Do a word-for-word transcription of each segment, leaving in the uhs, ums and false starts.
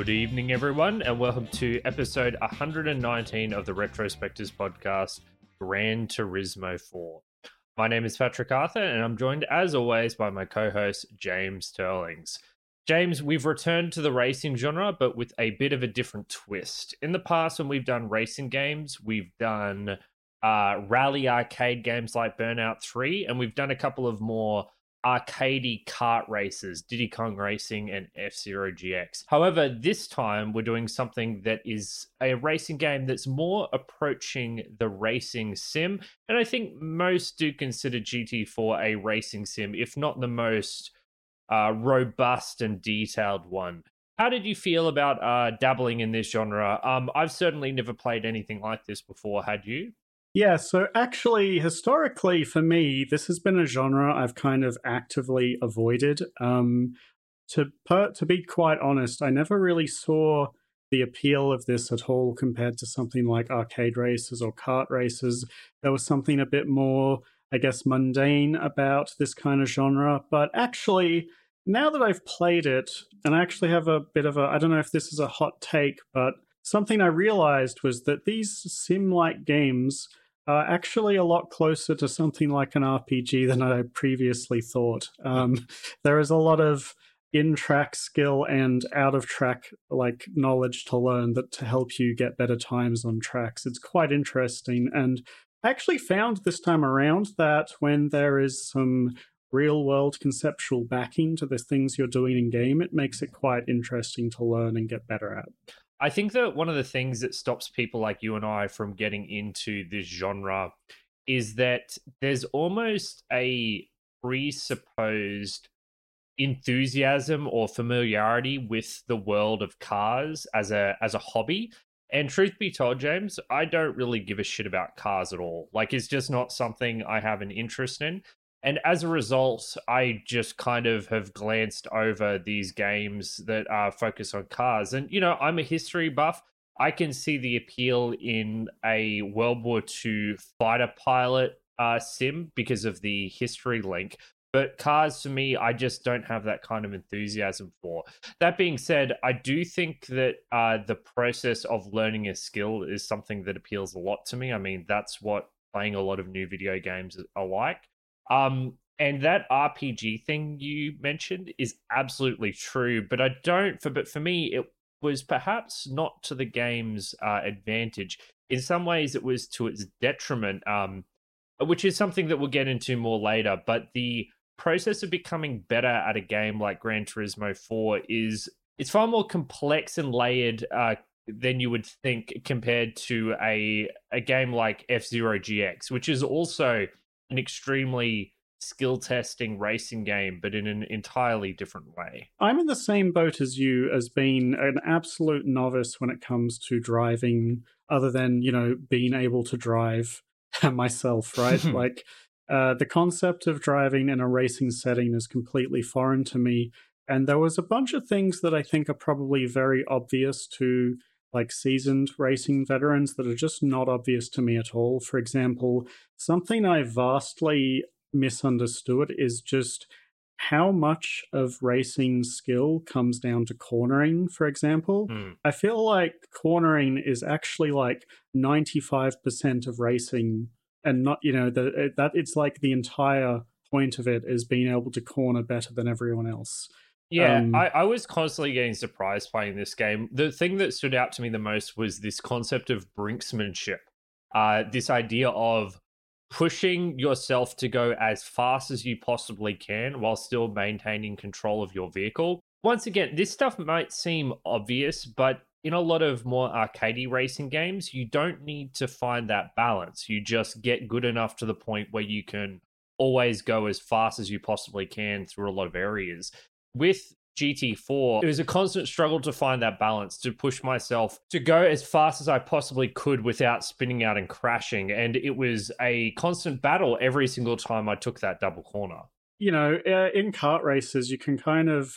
Good evening, everyone, and welcome to episode one hundred nineteen of the Retrospectors podcast, Gran Turismo four. My name is Patrick Arthur, and I'm joined, as always, by my co-host, James Turlings. James, we've returned to the racing genre, but with a bit of a different twist. In the past, when we've done racing games, we've done uh, rally arcade games like Burnout three, and we've done a couple of more arcadey kart races, Diddy Kong Racing and F-Zero G X. However, this time we're doing something that is a racing game that's more approaching the racing sim, and I think most do consider G T four a racing sim, if not the most uh, robust and detailed one. How did you feel about uh, dabbling in this genre? Um, I've certainly never played anything like this before, had you? Yeah, so actually, historically, for me, this has been a genre I've kind of actively avoided. Um, to per- to be quite honest, I never really saw the appeal of this at all compared to something like arcade races or kart races. There was something a bit more, I guess, mundane about this kind of genre. But actually, now that I've played it, and I actually have a bit of a, I don't know if this is a hot take, but something I realized was that these sim-like games are actually a lot closer to something like an R P G than I previously thought. Um, there is a lot of in-track skill and out-of-track like knowledge to learn that to help you get better times on tracks. It's quite interesting, and I actually found this time around that when there is some real-world conceptual backing to the things you're doing in game, it makes it quite interesting to learn and get better at. I think that one of the things that stops people like you and I from getting into this genre is that there's almost a presupposed enthusiasm or familiarity with the world of cars as a as a hobby. And truth be told, James, I don't really give a shit about cars at all. Like, it's just not something I have an interest in. And as a result, I just kind of have glanced over these games that are focused on cars. And, you know, I'm a history buff. I can see the appeal in a World War Two fighter pilot uh, sim because of the history link. But cars, for me, I just don't have that kind of enthusiasm for. That being said, I do think that uh, the process of learning a skill is something that appeals a lot to me. I mean, that's what playing a lot of new video games are like. Um, and that R P G thing you mentioned is absolutely true, but I don't, for, but for me, it was perhaps not to the game's uh, advantage. In some ways, it was to its detriment, um, which is something that we'll get into more later, but the process of becoming better at a game like Gran Turismo four is, it's far more complex and layered uh, than you would think compared to a, a game like F-Zero G X, which is also an extremely skill testing racing game, but in an entirely different way. I'm in the same boat as you, as being an absolute novice when it comes to driving, other than, you know, being able to drive myself, right? Like, uh, the concept of driving in a racing setting is completely foreign to me. And there was a bunch of things that I think are probably very obvious to like seasoned racing veterans that are just not obvious to me at all. For example, something I vastly misunderstood is just how much of racing skill comes down to cornering, for example. Mm. I feel like cornering is actually like ninety-five percent of racing, and not, you know, the, that it's like the entire point of it is being able to corner better than everyone else. Yeah, Um, I, I was constantly getting surprised playing this game. The thing that stood out to me the most was this concept of brinksmanship. Uh, this idea of pushing yourself to go as fast as you possibly can while still maintaining control of your vehicle. Once again, this stuff might seem obvious, but in a lot of more arcadey racing games, you don't need to find that balance. You just get good enough to the point where you can always go as fast as you possibly can through a lot of areas. With G T four, it was a constant struggle to find that balance, to push myself to go as fast as I possibly could without spinning out and crashing. And it was a constant battle every single time I took that double corner. You know, uh, in kart races, you can kind of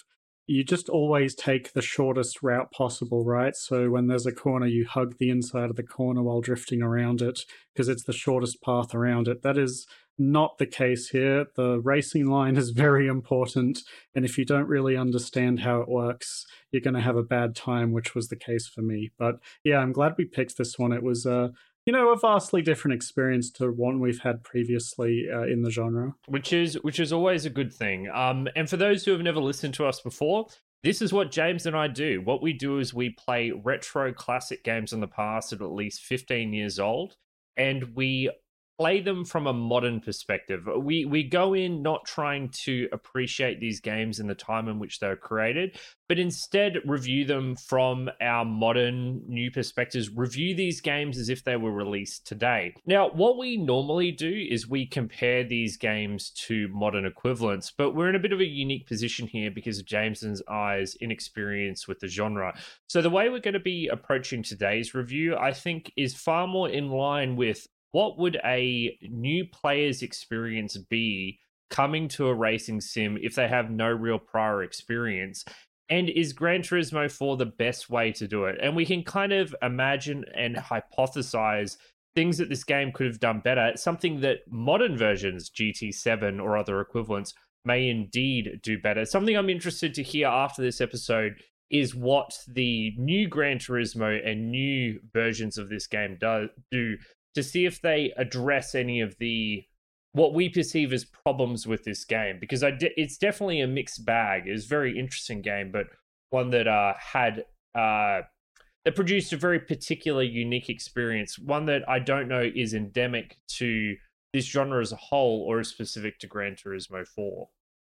you just always take the shortest route possible, right? So when there's a corner, you hug the inside of the corner while drifting around it because it's the shortest path around it. That is not the case here. The racing line is very important, and if you don't really understand how it works, you're going to have a bad time, which was the case for me. But yeah, I'm glad we picked this one. It was uh, you know, a vastly different experience to one we've had previously uh, in the genre. Which is which is always a good thing. Um, and for those who have never listened to us before, this is what James and I do. What we do is we play retro classic games in the past at at least fifteen years old, and we play them from a modern perspective. We we go in not trying to appreciate these games in the time in which they were created, but instead review them from our modern new perspectives, review these games as if they were released today. Now, what we normally do is we compare these games to modern equivalents, but we're in a bit of a unique position here because of James and I's inexperience with the genre. So the way we're going to be approaching today's review, I think, is far more in line with what would a new player's experience be coming to a racing sim if they have no real prior experience? And is Gran Turismo four the best way to do it? And we can kind of imagine and hypothesize things that this game could have done better, something that modern versions, G T seven or other equivalents, may indeed do better. Something I'm interested to hear after this episode is what the new Gran Turismo and new versions of this game do, do to see if they address any of the what we perceive as problems with this game, because I de- it's definitely a mixed bag. It's a very interesting game, but one that uh, had uh, that produced a very particular, unique experience. One that I don't know is endemic to this genre as a whole or is specific to Gran Turismo four.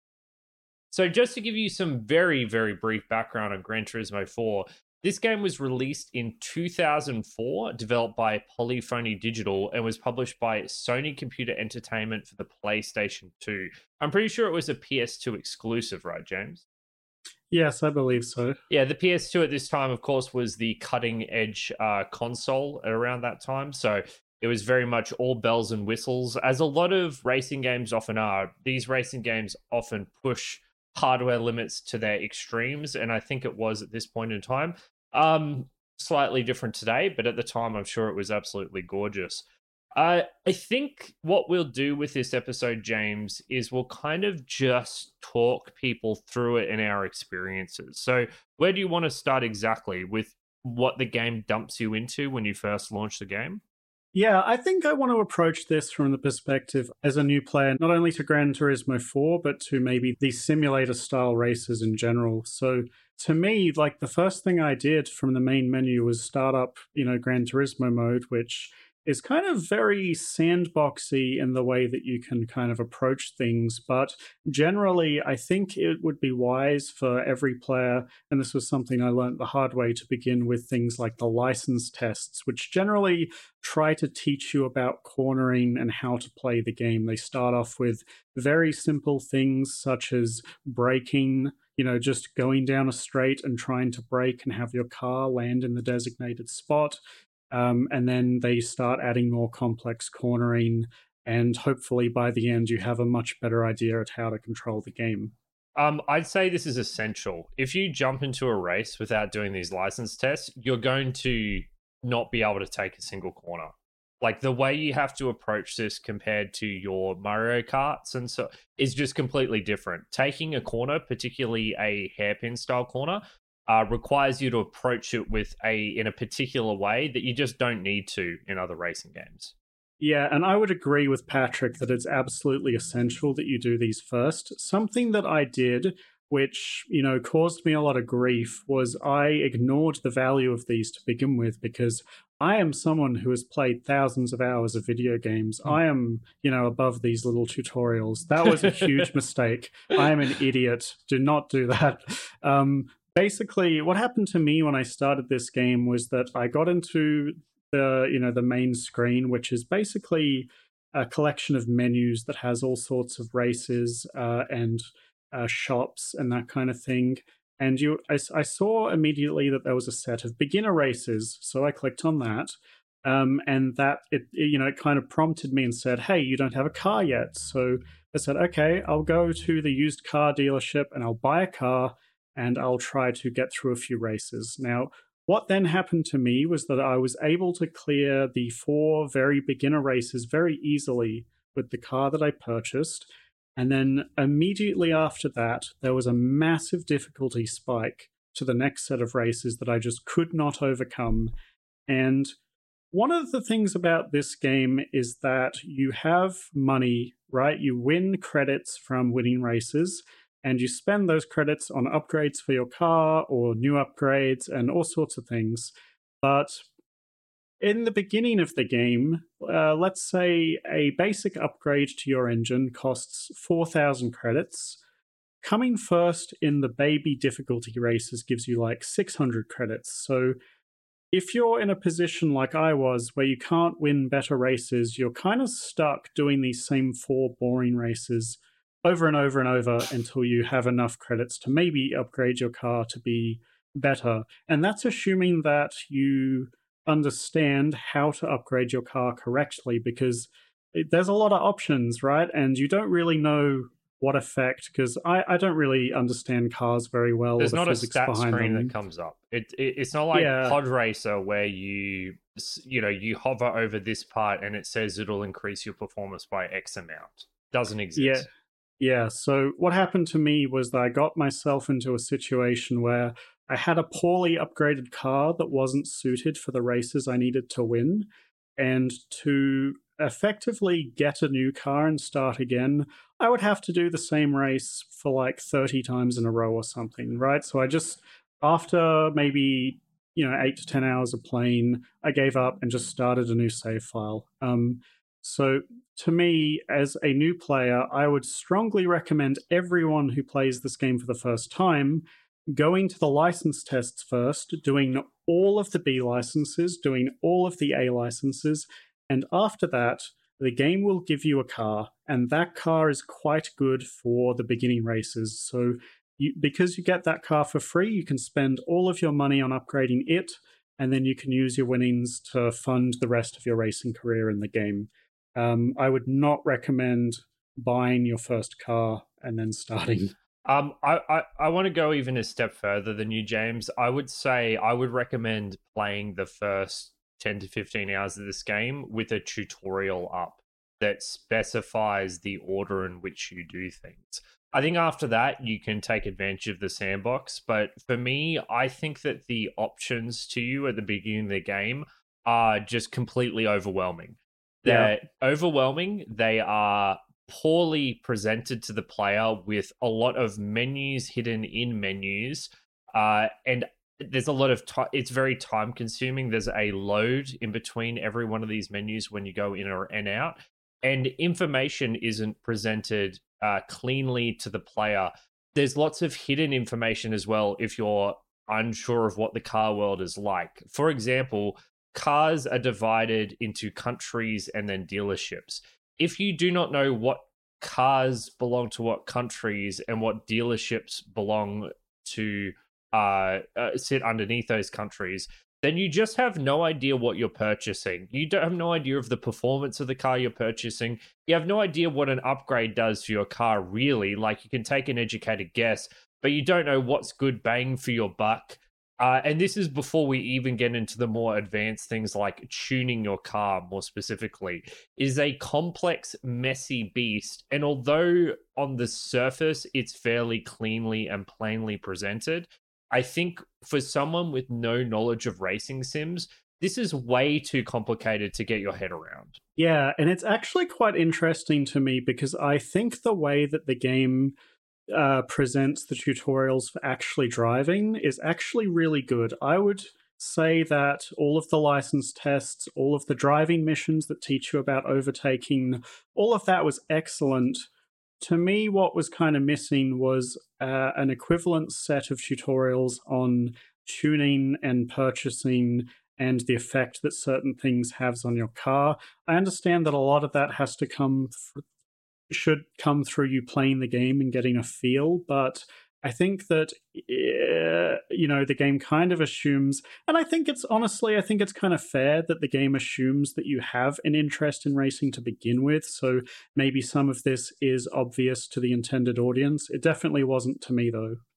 So just to give you some very, very brief background on Gran Turismo four, this game was released in two thousand four, developed by Polyphony Digital, and was published by Sony Computer Entertainment for the PlayStation two. I'm pretty sure it was a P S two exclusive, right, James? Yes, I believe so. Yeah, the P S two at this time, of course, was the cutting-edge uh, console around that time, so it was very much all bells and whistles, as a lot of racing games often are. These racing games often push hardware limits to their extremes, and I think it was at this point in time. Um, slightly different today, but at the time, I'm sure it was absolutely gorgeous. Uh, I think what we'll do with this episode, James, is we'll kind of just talk people through it in our experiences. So where do you want to start exactly? With what the game dumps you into when you first launch the game? Yeah, I think I want to approach this from the perspective as a new player, not only to Gran Turismo four, but to maybe these simulator-style races in general. So to me, like, the first thing I did from the main menu was start up, you know, Gran Turismo mode, which is kind of very sandboxy in the way that you can kind of approach things. But generally, I think it would be wise for every player, and this was something I learned the hard way, to begin with things like the license tests, which generally try to teach you about cornering and how to play the game. They start off with very simple things such as braking, you know, just going down a straight and trying to brake and have your car land in the designated spot. Um, and then they start adding more complex cornering, and hopefully by the end you have a much better idea at how to control the game. Um, I'd say this is essential. If you jump into a race without doing these license tests, you're going to not be able to take a single corner. Like, the way you have to approach this compared to your Mario Karts and so is just completely different. Taking a corner, particularly a hairpin style corner, Uh, requires you to approach it with a in a particular way that you just don't need to in other racing games. Yeah, and I would agree with Patrick that it's absolutely essential that you do these first. Something that I did, which, you know, caused me a lot of grief, was I ignored the value of these to begin with, because I am someone who has played thousands of hours of video games. Mm. I am, you know, above these little tutorials. That was a huge mistake. I am an idiot. Do not do that. Um, Basically, what happened to me when I started this game was that I got into the, you know, the main screen, which is basically a collection of menus that has all sorts of races uh, and uh, shops and that kind of thing. And you, I, I saw immediately that there was a set of beginner races, so I clicked on that. Um, and that, it, you know, it kind of prompted me and said, hey, you don't have a car yet. So I said, okay, I'll go to the used car dealership and I'll buy a car. and I'll try to get through a few races. Now, what then happened to me was that I was able to clear the four very beginner races very easily with the car that I purchased. And then immediately after that, there was a massive difficulty spike to the next set of races that I just could not overcome. And one of the things about this game is that you have money, right? You win credits from winning races, and you spend those credits on upgrades for your car or new upgrades and all sorts of things. But in the beginning of the game, uh, let's say a basic upgrade to your engine costs four thousand credits. Coming first in the baby difficulty races gives you like six hundred credits. So if you're in a position like I was where you can't win better races, you're kind of stuck doing these same four boring races over and over and over until you have enough credits to maybe upgrade your car to be better. And that's assuming that you understand how to upgrade your car correctly, because there's a lot of options, right? And you don't really know what effect, because I, I don't really understand cars very well. There's the not a stat screen them. that comes up. It, it it's not like yeah. Pod Racer where you you know you hover over this part and it says it'll increase your performance by X amount. Doesn't exist. Yeah. Yeah, so what happened to me was that I got myself into a situation where I had a poorly upgraded car that wasn't suited for the races I needed to win. And to effectively get a new car and start again, I would have to do the same race for like thirty times in a row or something, right? So I just, after maybe, you know, eight to ten hours of playing, I gave up and just started a new save file. Um, so to me, as a new player, I would strongly recommend everyone who plays this game for the first time going to the license tests first, doing all of the B licenses, doing all of the A licenses, and after that, the game will give you a car, and that car is quite good for the beginning races. So you, because you get that car for free, you can spend all of your money on upgrading it, and then you can use your winnings to fund the rest of your racing career in the game. Um, I would not recommend buying your first car and then starting. Um, I, I, I want to go even a step further than you, James. I would say I would recommend playing the first ten to fifteen hours of this game with a tutorial up that specifies the order in which you do things. I think after that, you can take advantage of the sandbox. But for me, I think that the options to you at the beginning of the game are just completely overwhelming. They're yeah. overwhelming. They are poorly presented to the player with a lot of menus hidden in menus. Uh, and there's a lot of time. It's very time consuming. There's a load in between every one of these menus when you go in or and out. And information isn't presented uh, cleanly to the player. There's lots of hidden information as well if you're unsure of what the car world is like. For example, cars are divided into countries and then dealerships. If you do not know what cars belong to what countries and what dealerships belong to uh, uh, sit underneath those countries, then you just have no idea what you're purchasing. You don't have no idea of the performance of the car you're purchasing. You have no idea what an upgrade does for your car, really. Like, you can take an educated guess, but you don't know what's good bang for your buck. Uh, and this is before we even get into the more advanced things like tuning your car more specifically. It is a complex, messy beast. And although on the surface it's fairly cleanly and plainly presented, I think for someone with no knowledge of racing sims, this is way too complicated to get your head around. Yeah, and it's actually quite interesting to me because I think the way that the game uh, presents the tutorials for actually driving is actually really good. I would say that all of the license tests, all of the driving missions that teach you about overtaking, all of that was excellent. To me, what was kind of missing was uh, an equivalent set of tutorials on tuning and purchasing and the effect that certain things has on your car. I understand that a lot of that has to come th- should come through you playing the game and getting a feel, but I think that uh, you know the game kind of assumes, and I think it's honestly I think it's kind of fair that the game assumes that you have an interest in racing to begin with, so maybe some of this is obvious to the intended audience. It definitely wasn't to me though.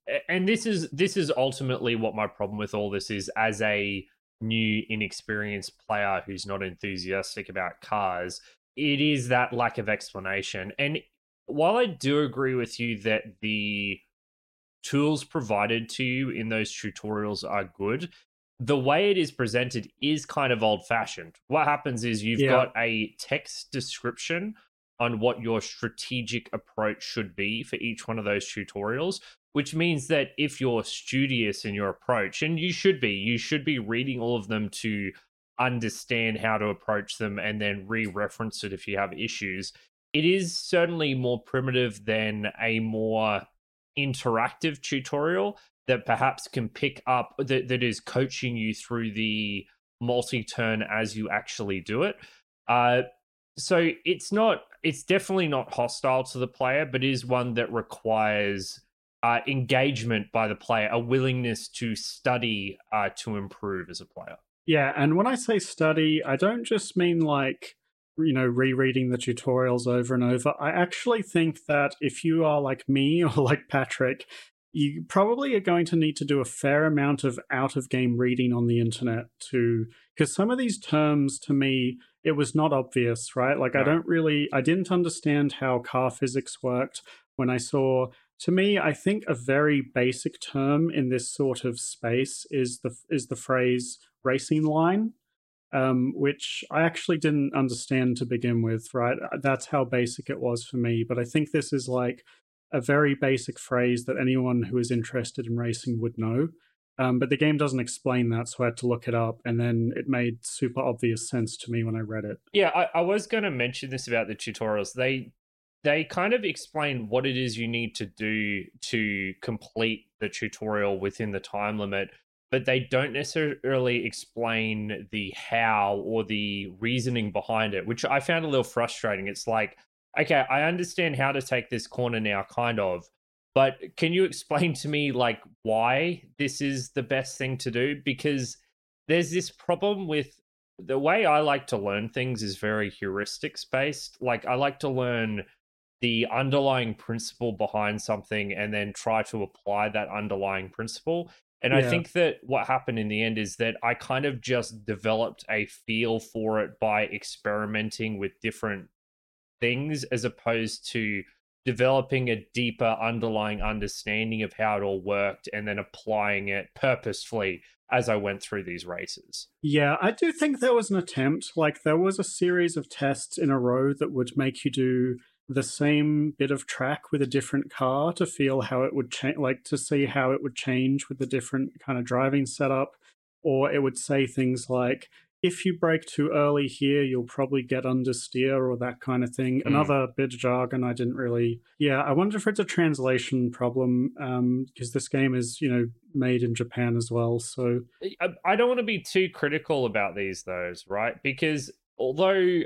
and this is this is ultimately what my problem with all this is. As a new inexperienced player who's not enthusiastic about cars, it is that lack of explanation. And while I do agree with you that the tools provided to you in those tutorials are good, the way it is presented is kind of old fashioned. What happens is you've Yeah. got a text description on what your strategic approach should be for each one of those tutorials, which means that if you're studious in your approach, and you should be, you should be reading all of them to understand how to approach them and then re-reference it if you have issues. It is certainly more primitive than a more interactive tutorial that perhaps can pick up, that, that is coaching you through the multi-turn as you actually do it. Uh, so it's not, it's definitely not hostile to the player, but is one that requires uh, engagement by the player, a willingness to study uh, to improve as a player. Yeah, and when I say study, I don't just mean like, you know, rereading the tutorials over and over. I actually think that if you are like me or like Patrick, you probably are going to need to do a fair amount of out-of-game reading on the internet to, because some of these terms, to me, it was not obvious, right? Like, no. I don't really, I didn't understand how car physics worked when I saw, to me, I think a very basic term in this sort of space is the is the phrase racing line, um, which I actually didn't understand to begin with, right? That's how basic it was for me. But I think this is like a very basic phrase that anyone who is interested in racing would know. Um, but the game doesn't explain that, so I had to look it up, and then it made super obvious sense to me when I read it. Yeah, I, I was going to mention this about the tutorials. They they kind of explain what it is you need to do to complete the tutorial within the time limit, but they don't necessarily explain the how or the reasoning behind it, which I found a little frustrating. It's like, okay, I understand how to take this corner now, kind of, but can you explain to me like why this is the best thing to do? Because there's this problem with the way I like to learn things is very heuristics based. Like I like to learn the underlying principle behind something and then try to apply that underlying principle. And yeah. I think that what happened in the end is that I kind of just developed a feel for it by experimenting with different things as opposed to developing a deeper underlying understanding of how it all worked and then applying it purposefully as I went through these races. Yeah, I do think there was an attempt. Like there was a series of tests in a row that would make you do the same bit of track with a different car to feel how it would change, like to see how it would change with the different kind of driving setup. Or it would say things like, if you brake too early here, you'll probably get understeer or that kind of thing. Mm. Another bit of jargon I didn't really... Yeah, I wonder if it's a translation problem, um, because this game is, you know, made in Japan as well, so... I, I don't want to be too critical about these, though, right? Because although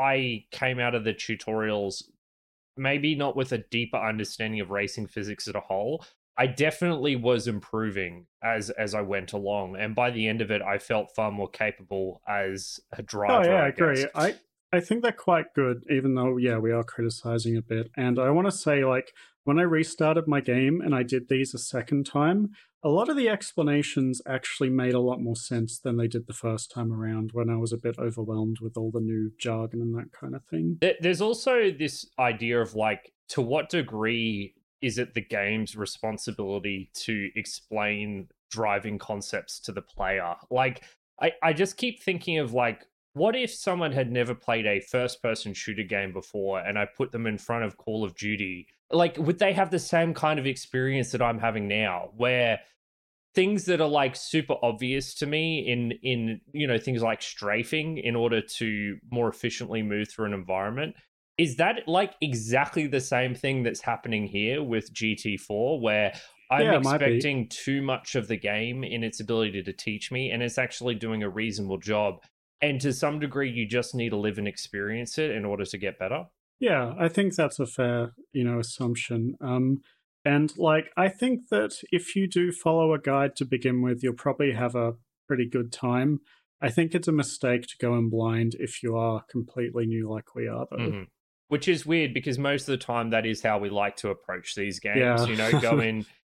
I came out of the tutorials maybe not with a deeper understanding of racing physics as a whole, I definitely was improving as as I went along, and by the end of it, I felt far more capable as a driver. Oh yeah, I, I agree. I I think they're quite good, even though yeah, we are criticizing a bit. And I want to say, like, when I restarted my game and I did these a second time, a lot of the explanations actually made a lot more sense than they did the first time around when I was a bit overwhelmed with all the new jargon and that kind of thing. There's also this idea of like, to what degree is it the game's responsibility to explain driving concepts to the player? Like, I, I just keep thinking of like, what if someone had never played a first-person shooter game before and I put them in front of Call of Duty? Like, would they have the same kind of experience that I'm having now, where things that are like super obvious to me in, in you know, things like strafing in order to more efficiently move through an environment, is that like exactly the same thing that's happening here with G T four, where I'm yeah, expecting too much of the game in its ability to teach me, and it's actually doing a reasonable job? And to some degree, you just need to live and experience it in order to get better. Yeah, I think that's a fair, you know, assumption. Um, and like, I think that if you do follow a guide to begin with, you'll probably have a pretty good time. I think it's a mistake to go in blind if you are completely new like we are, though. Mm-hmm. Which is weird because most of the time that is how we like to approach these games. Yeah. You know, go in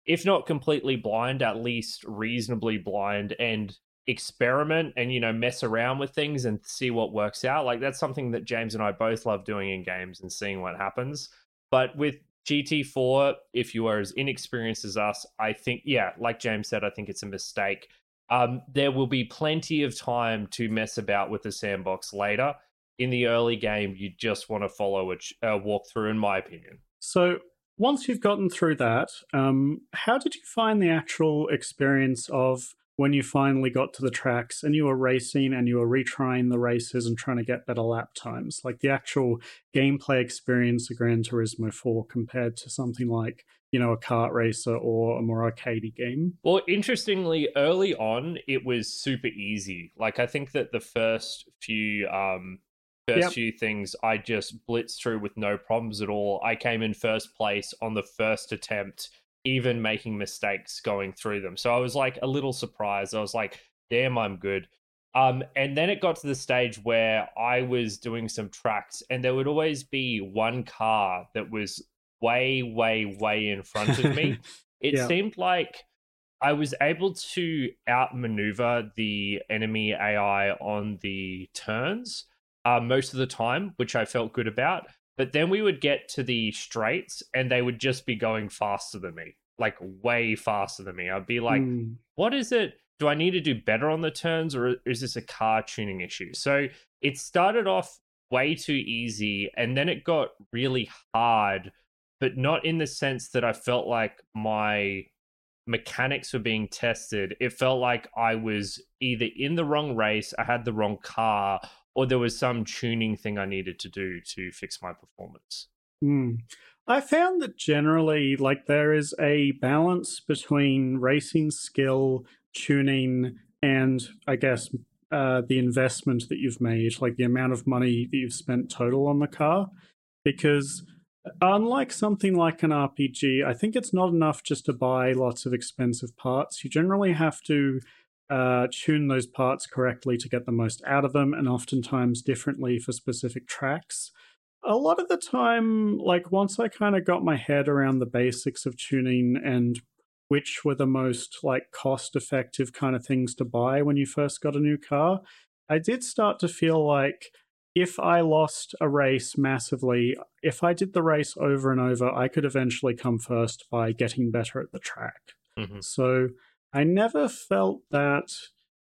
if not completely blind, at least reasonably blind, and experiment and, you know, mess around with things and see what works out. Like, that's something that James and I both love doing in games and seeing what happens. But with G T four, if you are as inexperienced as us, I think, yeah, like James said, I think it's a mistake. Um, there will be plenty of time to mess about with the sandbox later. In the early game, you just want to follow a, ch- a walkthrough, in my opinion. So once you've gotten through that, um, how did you find the actual experience of when you finally got to the tracks and you were racing and you were retrying the races and trying to get better lap times? Like the actual gameplay experience of Gran Turismo four compared to something like, you know, a kart racer or a more arcadey game? Well, interestingly, early on, it was super easy. Like, I think that the first few um, first Yep. few things I just blitzed through with no problems at all. I came in first place on the first attempt, even making mistakes going through them. So I was like a little surprised. I was like, damn, I'm good. Um, and then it got to the stage where I was doing some tracks, and there would always be one car that was way, way, way in front of me. It Yeah. seemed like I was able to outmaneuver the enemy A I on the turns uh, most of the time, which I felt good about. But then we would get to the straights and they would just be going faster than me, like way faster than me. I'd be like, Mm. what is it? Do I need to do better on the turns, or is this a car tuning issue? So it started off way too easy, and then it got really hard, but not in the sense that I felt like my mechanics were being tested. It felt like I was either in the wrong race, I had the wrong car, or there was some tuning thing I needed to do to fix my performance. Mm. I found that generally, like, there is a balance between racing skill, tuning, and I guess uh, the investment that you've made, like the amount of money that you've spent total on the car. Because unlike something like an R P G, I think it's not enough just to buy lots of expensive parts. You generally have to uh, tune those parts correctly to get the most out of them, and oftentimes differently for specific tracks. A lot of the time, like once I kind of got my head around the basics of tuning and which were the most like cost effective kind of things to buy when you first got a new car, I did start to feel like if I lost a race massively, if I did the race over and over, I could eventually come first by getting better at the track. Mm-hmm. So I never felt that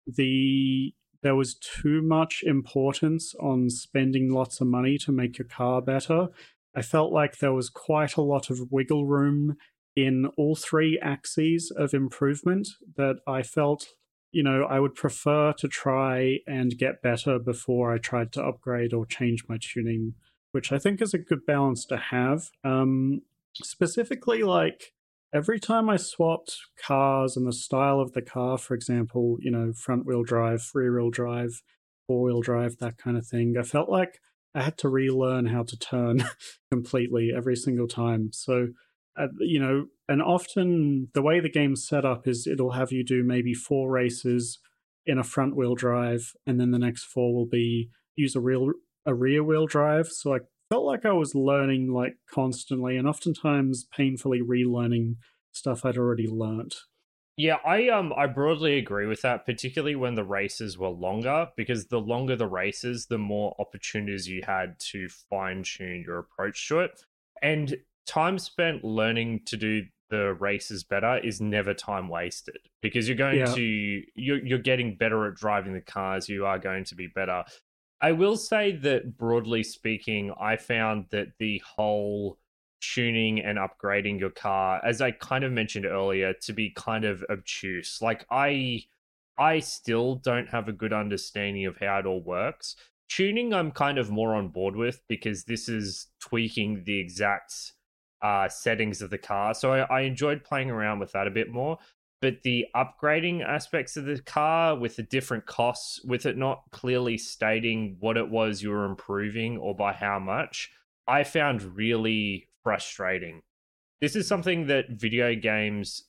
the there was too much importance on spending lots of money to make your car better. I felt like there was quite a lot of wiggle room in all three axes of improvement that I felt, you know, I would prefer to try and get better before I tried to upgrade or change my tuning, which I think is a good balance to have. Um, specifically, like, every time I swapped cars and the style of the car, for example, you know, front wheel drive, rear wheel drive, four wheel drive, that kind of thing, I felt like I had to relearn how to turn completely every single time. So, uh, you know, and often the way the game's set up is it'll have you do maybe four races in a front wheel drive, and then the next four will be use a real a rear wheel drive. So I felt like I was learning like constantly and oftentimes painfully relearning stuff I'd already learnt. Yeah, I um I broadly agree with that, particularly when the races were longer, because the longer the races, the more opportunities you had to fine tune your approach to it. And time spent learning to do the races better is never time wasted, because you're going Yeah. to you're you're getting better at driving the cars, you are going to be better. I will say that broadly speaking, I found that the whole tuning and upgrading your car, as I kind of mentioned earlier, to be kind of obtuse. Like I I still don't have a good understanding of how it all works. Tuning I'm kind of more on board with, because this is tweaking the exact uh settings of the car. So I, I enjoyed playing around with that a bit more. But the upgrading aspects of the car with the different costs, with it not clearly stating what it was you were improving or by how much, I found really frustrating. This is something that video games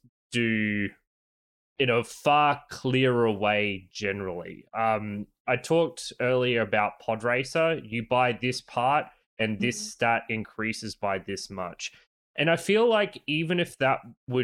do in a far clearer way generally. Um, I talked earlier about Pod Racer. You buy this part and this stat increases by this much. And I feel like even if that would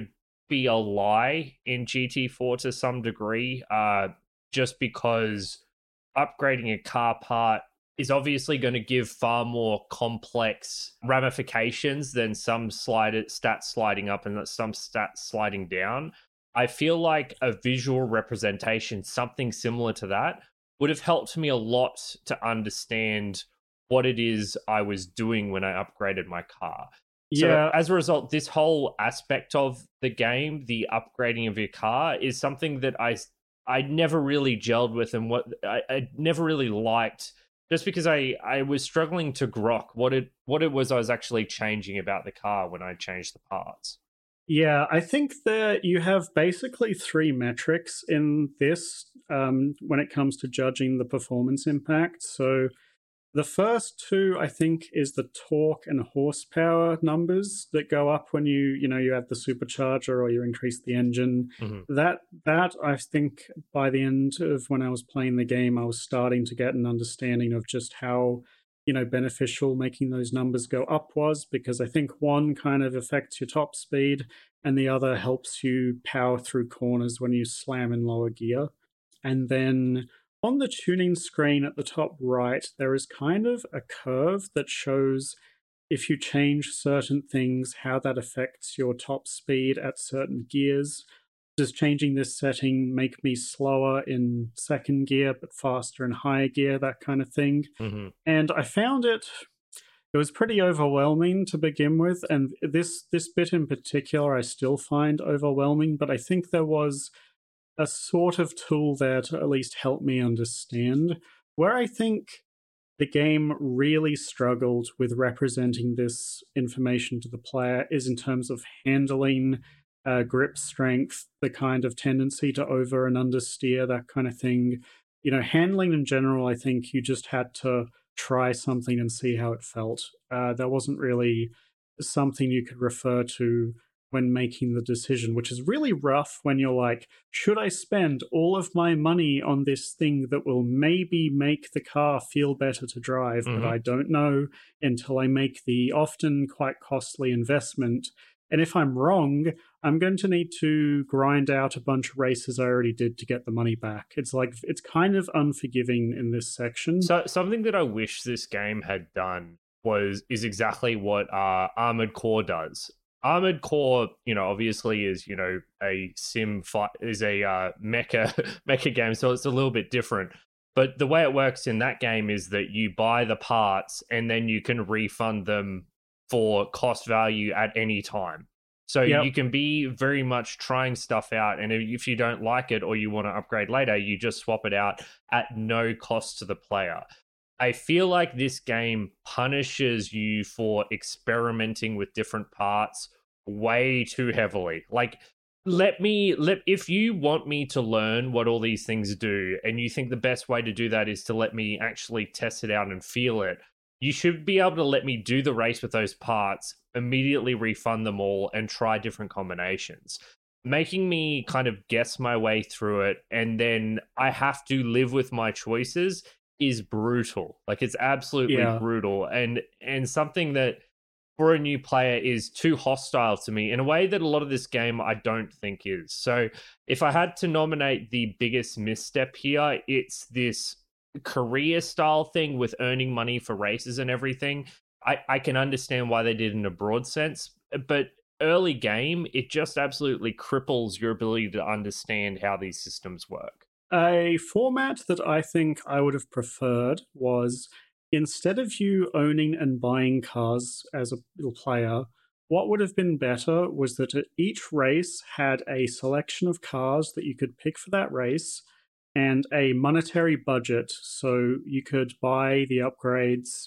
be a lie in G T four to some degree, uh, just because upgrading a car part is obviously going to give far more complex ramifications than some slide stats sliding up and some stats sliding down. I feel like a visual representation, something similar to that, would have helped me a lot to understand what it is I was doing when I upgraded my car. So Yeah, as a result, this whole aspect of the game, the upgrading of your car, is something that I I never really gelled with, and what I, I never really liked, just because I, I was struggling to grok what it what it was I was actually changing about the car when I changed the parts. Yeah, I think that you have basically three metrics in this um, when it comes to judging the performance impact. So the first two, I think, is the torque and horsepower numbers that go up when you, you know, you add the supercharger or you increase the engine. Mm-hmm. That that I think by the end of when I was playing the game, I was starting to get an understanding of just how, you know, beneficial making those numbers go up was, because I think one kind of affects your top speed and the other helps you power through corners when you slam in lower gear. And then on the tuning screen at the top right, there is kind of a curve that shows if you change certain things, how that affects your top speed at certain gears. Does changing this setting make me slower in second gear but faster in higher gear, that kind of thing? Mm-hmm. And I found it it was pretty overwhelming to begin with, and this this bit in particular I still find overwhelming, but I think there was a sort of tool there to at least help me understand. Where I think the game really struggled with representing this information to the player is in terms of handling uh, grip strength, the kind of tendency to over and understeer, that kind of thing. You know, handling in general, I think you just had to try something and see how it felt. Uh, there wasn't really something you could refer to when making the decision, which is really rough when you're like, should I spend all of my money on this thing that will maybe make the car feel better to drive, Mm-hmm. but I don't know until I make the often quite costly investment. And if I'm wrong, I'm going to need to grind out a bunch of races I already did to get the money back. It's like, it's kind of unforgiving in this section. So something that I wish this game had done was is exactly what uh, Armored Core does. Armored Core, you know, obviously is, you know, a sim fight, is a uh, mecha mecha game, so it's a little bit different. But the way it works in that game is that you buy the parts and then you can refund them for cost value at any time. So Yep. you can be very much trying stuff out, and if you don't like it or you want to upgrade later, you just swap it out at no cost to the player. I feel like this game punishes you for experimenting with different parts way too heavily. Like, let me let if you want me to learn what all these things do, and you think the best way to do that is to let me actually test it out and feel it, you should be able to let me do the race with those parts, immediately refund them all, and try different combinations. Making me kind of guess my way through it, and then I have to live with my choices, is brutal. Like, it's absolutely Yeah. brutal, and and something that for a new player is too hostile to me in a way that a lot of this game I don't think is. So if I had to nominate the biggest misstep here, it's this career style thing with earning money for races and everything. I, I can understand why they did it in a broad sense, but early game, it just absolutely cripples your ability to understand how these systems work. A format that I think I would have preferred was, instead of you owning and buying cars as a player, what would have been better was that each race had a selection of cars that you could pick for that race and a monetary budget. So you could buy the upgrades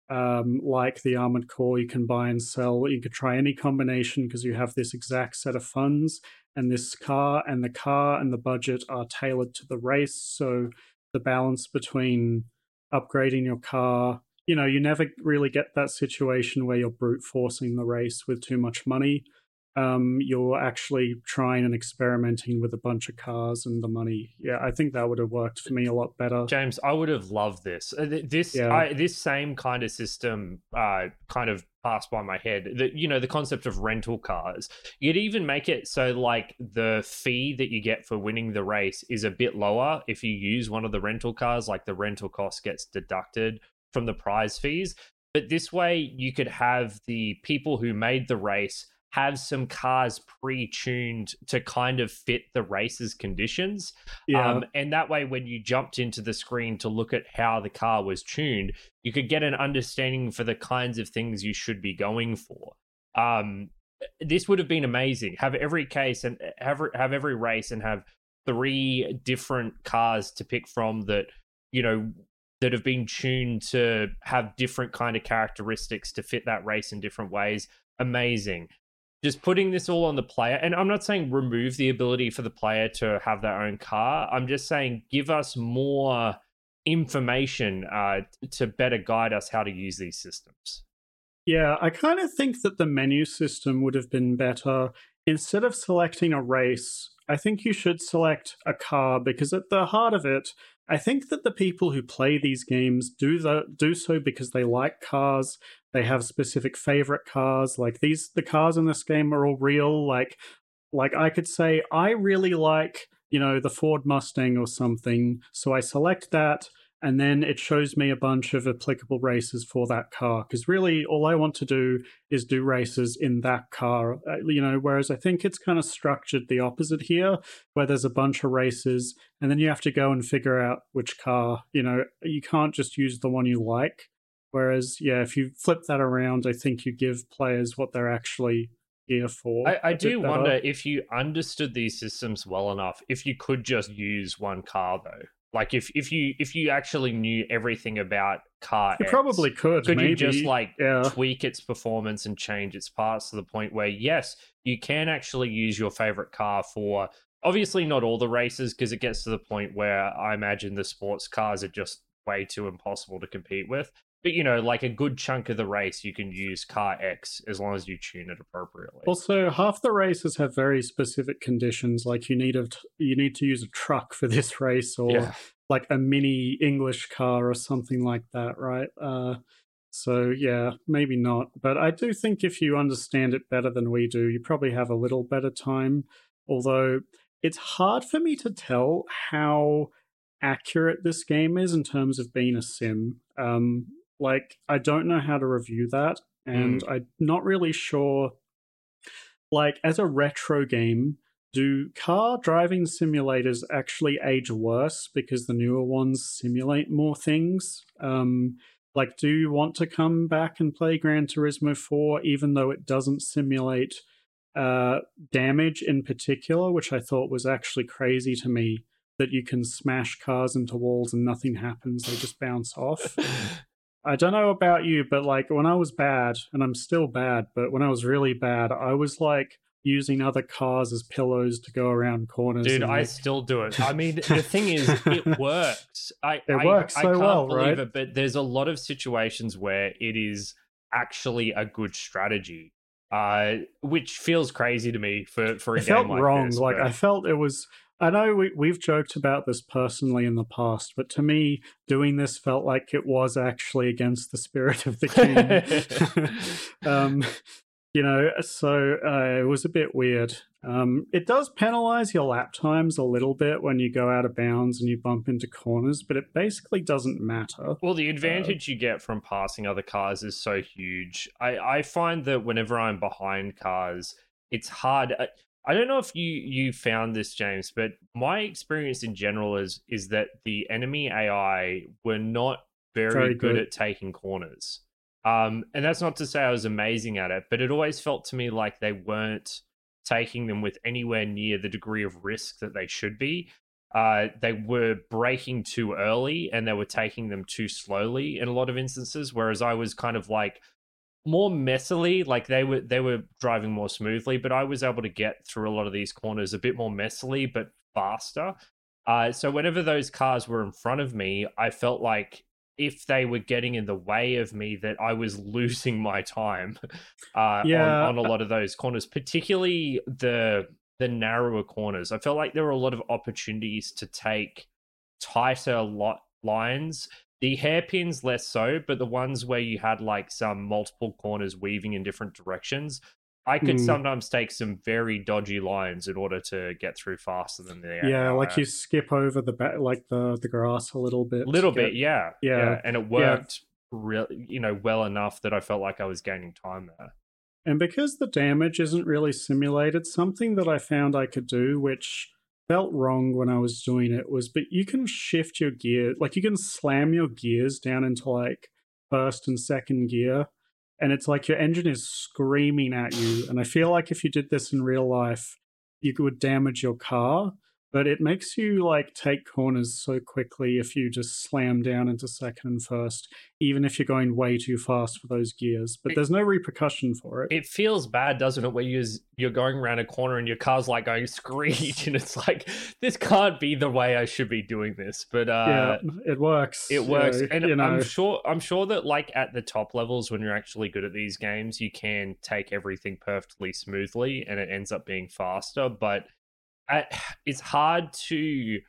um, like the Armored Core, you can buy and sell. You could try any combination because you have this exact set of funds, and this car and the car and the budget are tailored to the race. So the balance between upgrading your car, you know, you never really get that situation where you're brute forcing the race with too much money. um, you're actually trying and experimenting with a bunch of cars and the money. Yeah, I think that would have worked for me a lot better. James, I would have loved this. Uh, This, Yeah. I, this same kind of system, uh, kind of passed by my head. That, you know, the concept of rental cars. You'd even make it so like the fee that you get for winning the race is a bit lower if you use one of the rental cars. Like the rental cost gets deducted from the prize fees. But this way, you could have the people who made the race have some cars pre-tuned to kind of fit the race's conditions. Yeah. Um, and that way, when you jumped into the screen to look at how the car was tuned, you could get an understanding for the kinds of things you should be going for. Um, this would have been amazing. Have every case and have have every race and have three different cars to pick from that, you know, that have been tuned to have different kind of characteristics to fit that race in different ways. Amazing. Just putting this all on the player, and I'm not saying remove the ability for the player to have their own car. I'm just saying give us more information uh, to better guide us how to use these systems. Yeah, I kind of think that the menu system would have been better. Instead of selecting a race, I think you should select a car, because at the heart of it, I think that the people who play these games do the, do so because they like cars. They have specific favorite cars. Like these, the cars in this game are all real. Like, like I could say, I really like, you know, the Ford Mustang or something. So I select that, and then it shows me a bunch of applicable races for that car. Because really, all I want to do is do races in that car, uh, you know, whereas I think it's kind of structured the opposite here, where there's a bunch of races, and then you have to go and figure out which car, you know, you can't just use the one you like. Whereas, yeah, if you flip that around, I think you give players what they're actually here for. I, I do wonder if you understood these systems well enough, if you could just use one car, though. Like if, if you if you actually knew everything about car You X, probably could. could maybe. you just like yeah. tweak its performance and change its parts to the point where, yes, you can actually use your favorite car for, obviously not all the races, because it gets to the point where I imagine the sports cars are just way too impossible to compete with. But, you know, like a good chunk of the race, you can use car X as long as you tune it appropriately. Also, half the races have very specific conditions. Like you need a you need to use a truck for this race, or Yeah. like a mini English car or something like that, right? Uh, so yeah, maybe not. But I do think if you understand it better than we do, you probably have a little better time. Although it's hard for me to tell how accurate this game is in terms of being a sim. Um, like, I don't know how to review that, and Mm. I'm not really sure. Like, as a retro game, do car driving simulators actually age worse because the newer ones simulate more things? Um, like, do you want to come back and play Gran Turismo four even though it doesn't simulate uh, damage in particular, which I thought was actually crazy to me, that you can smash cars into walls and nothing happens, they just bounce off. I don't know about you, but like when I was bad, and I'm still bad, but when I was really bad, I was like using other cars as pillows to go around corners. Dude, and, I like... still do it. I mean, the thing is, it works. I, it I, works so I can't well, believe right? it, but there's a lot of situations where it is actually a good strategy, uh, which feels crazy to me for, for a it game felt like wrong. this. Like but... I felt it was... I know we, we've joked about this personally in the past, but to me, doing this felt like it was actually against the spirit of the game. um, you know, so uh, it was a bit weird. Um, it does penalize your lap times a little bit when you go out of bounds and you bump into corners, but it basically doesn't matter. Well, the advantage uh, you get from passing other cars is so huge. I, I find that whenever I'm behind cars, it's hard... I, I don't know if you you found this, James, but my experience in general is is that the enemy A I were not very, very good. good at taking corners. Um, and that's not to say I was amazing at it, but it always felt to me like they weren't taking them with anywhere near the degree of risk that they should be. Uh, they were braking too early and they were taking them too slowly in a lot of instances, whereas I was kind of like more messily, like they were they were driving more smoothly, but I was able to get through a lot of these corners a bit more messily but faster. Uh, so whenever those cars were in front of me, I felt like if they were getting in the way of me, that I was losing my time uh, Yeah, on on a lot of those corners, particularly the the narrower corners. I felt like there were a lot of opportunities to take tighter lot lines. The hairpins less so, but the ones where you had like some multiple corners weaving in different directions, I could mm, sometimes take some very dodgy lines in order to get through faster than the yeah, A I. like you skip over the ba- like the the grass a little bit to Little get bit, yeah, yeah, yeah, and it yeah. worked real, you know, well enough that I felt like I was gaining time there. And because the damage isn't really simulated, something that I found I could do, which felt wrong when I was doing it, was but you can shift your gear, like you can slam your gears down into like first and second gear, and it's like your engine is screaming at you. And I feel like if you did this in real life, you would damage your car. But it makes you like take corners so quickly if you just slam down into second and first, even if you're going way too fast for those gears. But It, there's no repercussion for it. it feels bad, doesn't it, where you you're going around a corner and your car's like going screech, and it's like, this can't be the way I should be doing this. But Yeah, uh, it works. it works, Yeah, and you know. I'm sure I'm sure that like at the top levels, when you're actually good at these games, you can take everything perfectly smoothly, and it ends up being faster. But at, it's hard to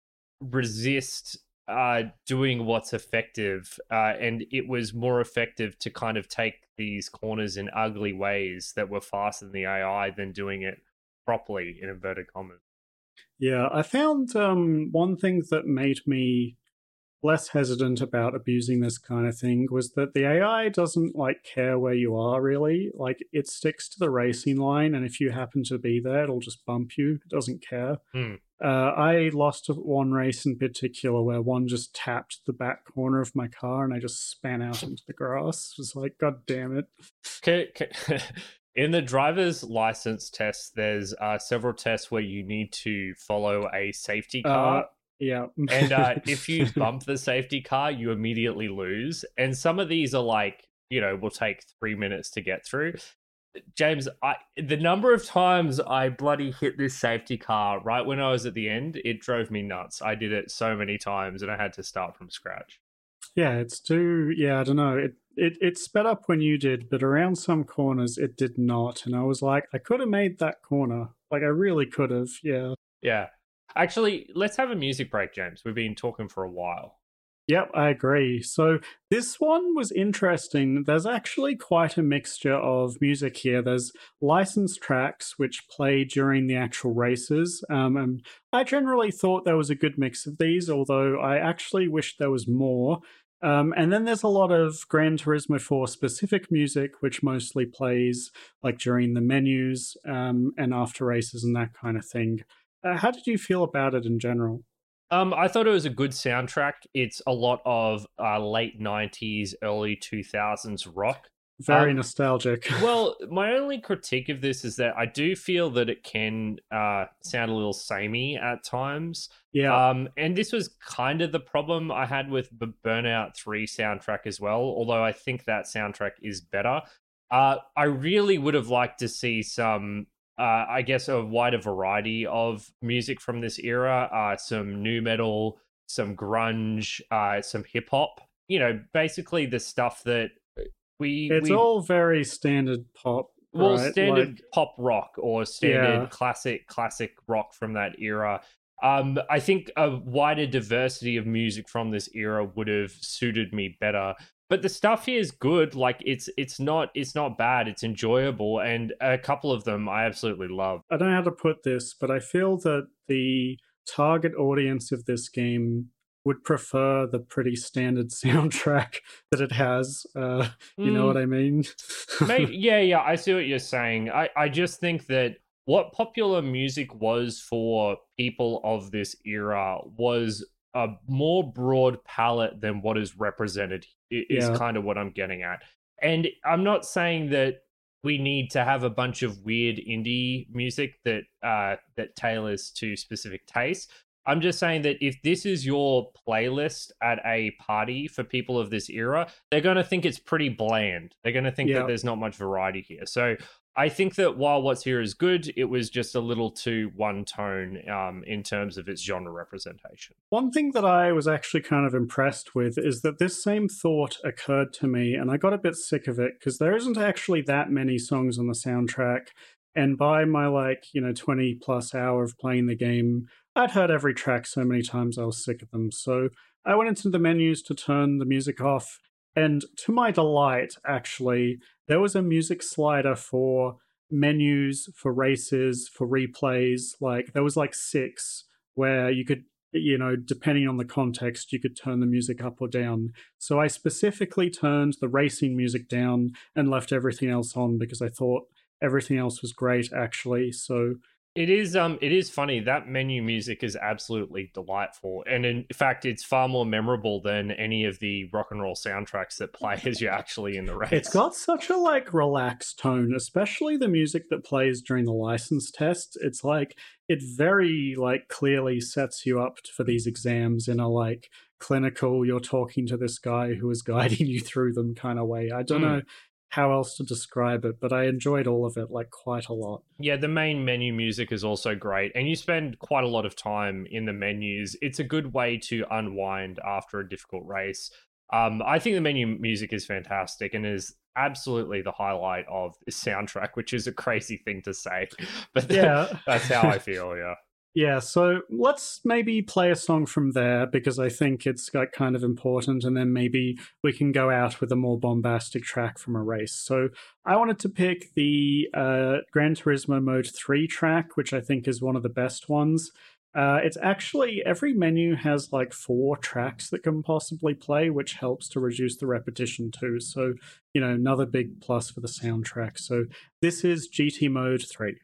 resist uh doing what's effective, uh and it was more effective to kind of take these corners in ugly ways that were faster than the A I than doing it properly, in inverted commas. Yeah, I found um, one thing that made me less hesitant about abusing this kind of thing was that the A I doesn't like care where you are really. Like it sticks to the racing line, and if you happen to be there, it'll just bump you. It doesn't care. Hmm. Uh, I lost one race in particular where one just tapped the back corner of my car, and I just span out into the grass. It was like, God damn it! Okay, okay. In the driver's license test, there's uh, several tests where you need to follow a safety car. Uh, yeah, And uh, if you bump the safety car, you immediately lose. And some of these are like, you know, will take three minutes to get through. James, I the number of times I bloody hit this safety car right when I was at the end, it drove me nuts. I did it so many times, and I had to start from scratch. yeah, it's too. Yeah, I don't know. It it it sped up when you did, but around some corners it did not. And I was like, I could have made that corner. Like I really could have. Yeah. Yeah. Actually, let's have a music break, James. We've been talking for a while. Yep, I agree. So this one was interesting. There's actually quite a mixture of music here. There's licensed tracks which play during the actual races. Um, and I generally thought there was a good mix of these, although I actually wish there was more. Um, and then there's a lot of Gran Turismo four specific music, which mostly plays like during the menus um, and after races and that kind of thing. Uh, how did you feel about it in general? Um, I thought it was a good soundtrack. It's a lot of uh, late nineties, early two thousands rock. Very Um, nostalgic. Well, my only critique of this is that I do feel that it can uh, sound a little samey at times. Yeah. Um, and this was kind of the problem I had with the Burnout three soundtrack as well, although I think that soundtrack is better. Uh, I really would have liked to see some, uh, I guess, a wider variety of music from this era, uh, some new metal, some grunge, uh, some hip hop, you know, basically the stuff that we It's we all very standard pop. well, right? standard Like, pop rock or standard Yeah. classic classic rock from that era. Um, I think a wider diversity of music from this era would have suited me better. But the stuff here is good. Like it's it's not it's not bad. It's enjoyable, and a couple of them I absolutely love. I don't know how to put this, but I feel that the target audience of this game would prefer the pretty standard soundtrack that it has. Uh, you know Mm, what I mean? Maybe, yeah, yeah. I see what you're saying. I I just think that what popular music was for people of this era was a more broad palette than what is represented, i- is Yeah. kind of what I'm getting at. And I'm not saying that we need to have a bunch of weird indie music that uh that tailors to specific tastes. I'm just saying that if this is your playlist at a party for people of this era, they're going to think it's pretty bland. They're going to think that Yeah. there's not much variety here. So I think that while What's Here is good, it was just a little too one tone um, in terms of its genre representation. One thing that I was actually kind of impressed with is that this same thought occurred to me, and I got a bit sick of it because there isn't actually that many songs on the soundtrack. And by my, like, you know, twenty plus hour of playing the game, I'd heard every track so many times I was sick of them. So I went into the menus to turn the music off. And to my delight, actually, there was a music slider for menus, for races, for replays. Like, there was like six where you could, you know, depending on the context, you could turn the music up or down. So I specifically turned the racing music down and left everything else on because I thought everything else was great, actually. So It is um it is funny that menu music is absolutely delightful, and in fact it's far more memorable than any of the rock and roll soundtracks that play as you're actually in the race. it's got such a like relaxed tone, especially the music that plays during the license test. It's like it very like clearly sets you up for these exams in a like clinical, you're talking to this guy who is guiding you through them kind of way. I don't Mm. know how else to describe it, but I enjoyed all of it like quite a lot. Yeah, the main menu music is also great, and you spend quite a lot of time in the menus. It's a good way to unwind after a difficult race. Um, I think the menu music is fantastic and is absolutely the highlight of this soundtrack, which is a crazy thing to say, but Yeah. that's how I feel. Yeah. Yeah, so let's maybe play a song from there because I think it's like kind of important, and then maybe we can go out with a more bombastic track from a race. So I wanted to pick the uh, Gran Turismo Mode three track, which I think is one of the best ones. Uh, it's actually, every menu has like four tracks that can possibly play, which helps to reduce the repetition too. So, you know, another big plus for the soundtrack. So this is G T Mode three.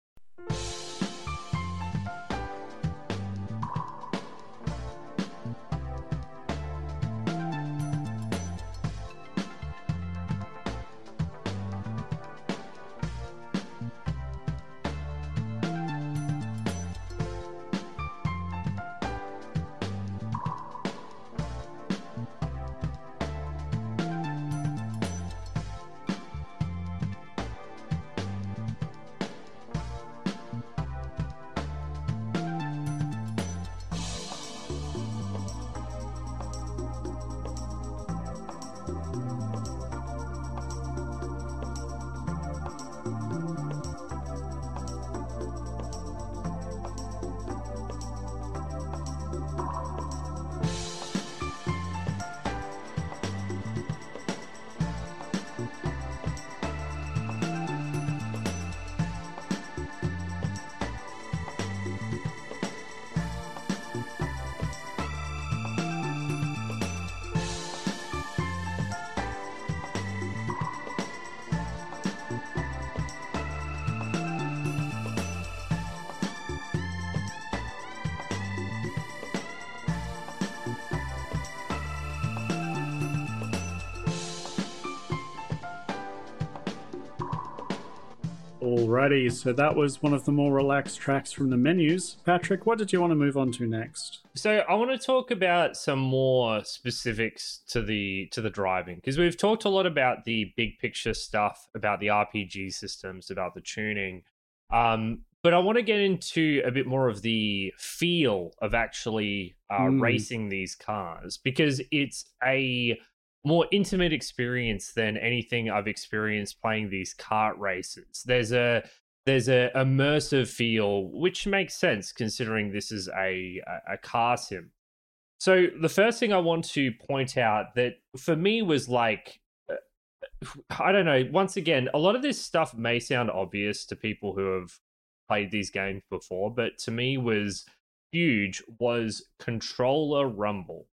Alrighty, so that was one of the more relaxed tracks from the menus. Patrick, what did you want to move on to next? So I want to talk about some more specifics to the to the driving, because we've talked a lot about the big picture stuff, about the R P G systems, about the tuning. Um, but I want to get into a bit more of the feel of actually uh, Mm. racing these cars, because it's a more intimate experience than anything I've experienced playing these kart races. There's a there's a immersive feel, which makes sense considering this is a a, a car sim. So the first thing I want to point out that for me was like, uh, I don't know. Once again, a lot of this stuff may sound obvious to people who have played these games before, but to me was huge. Was controller rumble.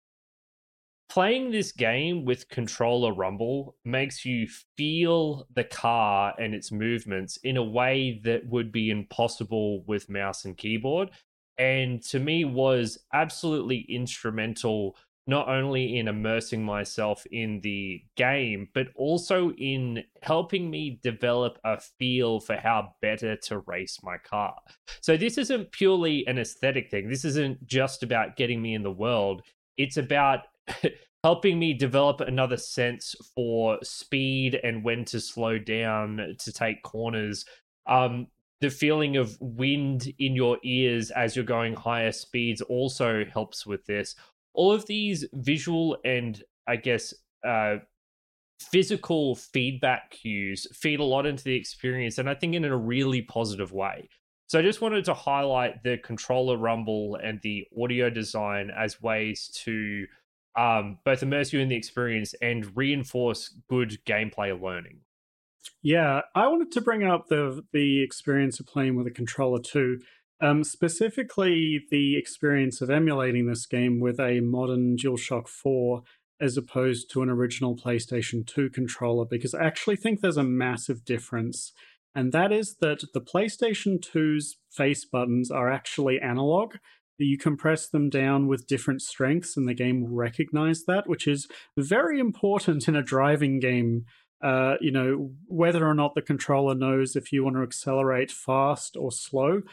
Playing this game with controller rumble makes you feel the car and its movements in a way that would be impossible with mouse and keyboard. And to me was absolutely instrumental, not only in immersing myself in the game, but also in helping me develop a feel for how better to race my car. So this isn't purely an aesthetic thing. This isn't just about getting me in the world. It's about helping me develop another sense for speed and when to slow down to take corners. Um, the feeling of wind in your ears as you're going higher speeds also helps with this. All of these visual and, I guess, uh, physical feedback cues feed a lot into the experience, and I think in a really positive way. So I just wanted to highlight the controller rumble and the audio design as ways to um, both immerse you in the experience and reinforce good gameplay learning. Yeah, I wanted to bring up the the experience of playing with a controller too. Um, specifically, the experience of emulating this game with a modern DualShock four as opposed to an original PlayStation two controller, because I actually think there's a massive difference. And that is that the PlayStation two's face buttons are actually analog. You can press them down with different strengths, and the game will recognize that, which is very important in a driving game. Uh, you know, whether or not the controller knows if you want to accelerate fast or slow.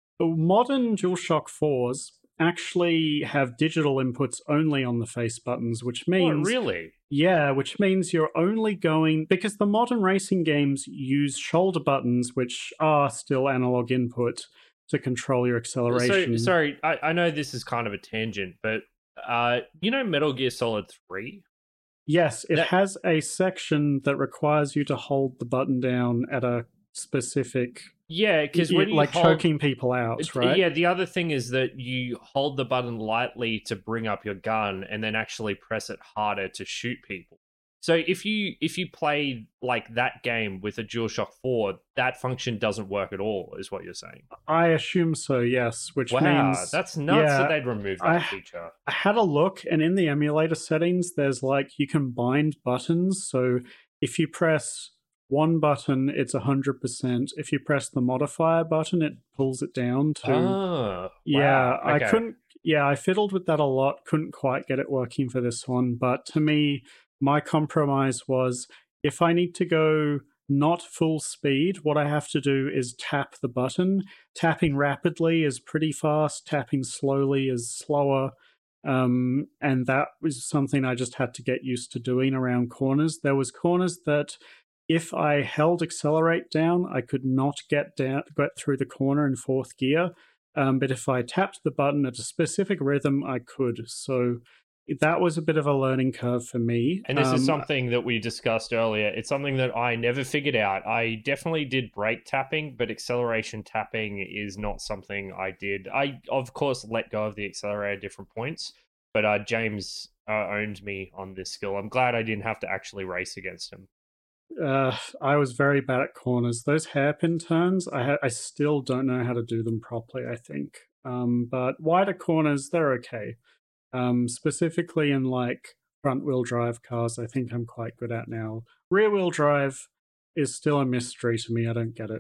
Modern DualShock fours actually have digital inputs only on the face buttons, which means... Oh, really? Yeah, which means you're only going... Because the modern racing games use shoulder buttons, which are still analog input to control your acceleration. So, sorry, I, I know this is kind of a tangent, but uh, you know Metal Gear Solid three? Yes, it that... has a section that requires you to hold the button down at a specific... Yeah, because when you like hold, choking people out, right? Yeah, the other thing is that you hold the button lightly to bring up your gun, and then actually press it harder to shoot people. So if you if you play like that game with a DualShock four, that function doesn't work at all, is what you're saying. I assume so, yes. Which wow, means that's nuts yeah, that they'd remove that I, feature. I had a look, and in the emulator settings, there's like you can bind buttons. So if you press one button, it's one hundred percent. If you press the modifier button, it pulls it down to... Oh, yeah, wow. Okay. I couldn't... Yeah, I fiddled with that a lot. Couldn't quite get it working for this one. But to me, my compromise was if I need to go not full speed, what I have to do is tap the button. Tapping rapidly is pretty fast. Tapping slowly is slower. Um, and that was something I just had to get used to doing around corners. There was corners that... if I held accelerate down, I could not get down, get through the corner in fourth gear. Um, but if I tapped the button at a specific rhythm, I could. So that was a bit of a learning curve for me. And this um, is something that we discussed earlier. It's something that I never figured out. I definitely did brake tapping, but acceleration tapping is not something I did. I, of course, let go of the accelerator at different points, but uh, James uh, owned me on this skill. I'm glad I didn't have to actually race against him. Uh, I was very bad at corners. Those hairpin turns, I ha- I still don't know how to do them properly, I think. Um, but wider corners, they're okay. Um, specifically in like front-wheel drive cars, I think I'm quite good at now. Rear-wheel drive is still a mystery to me. I don't get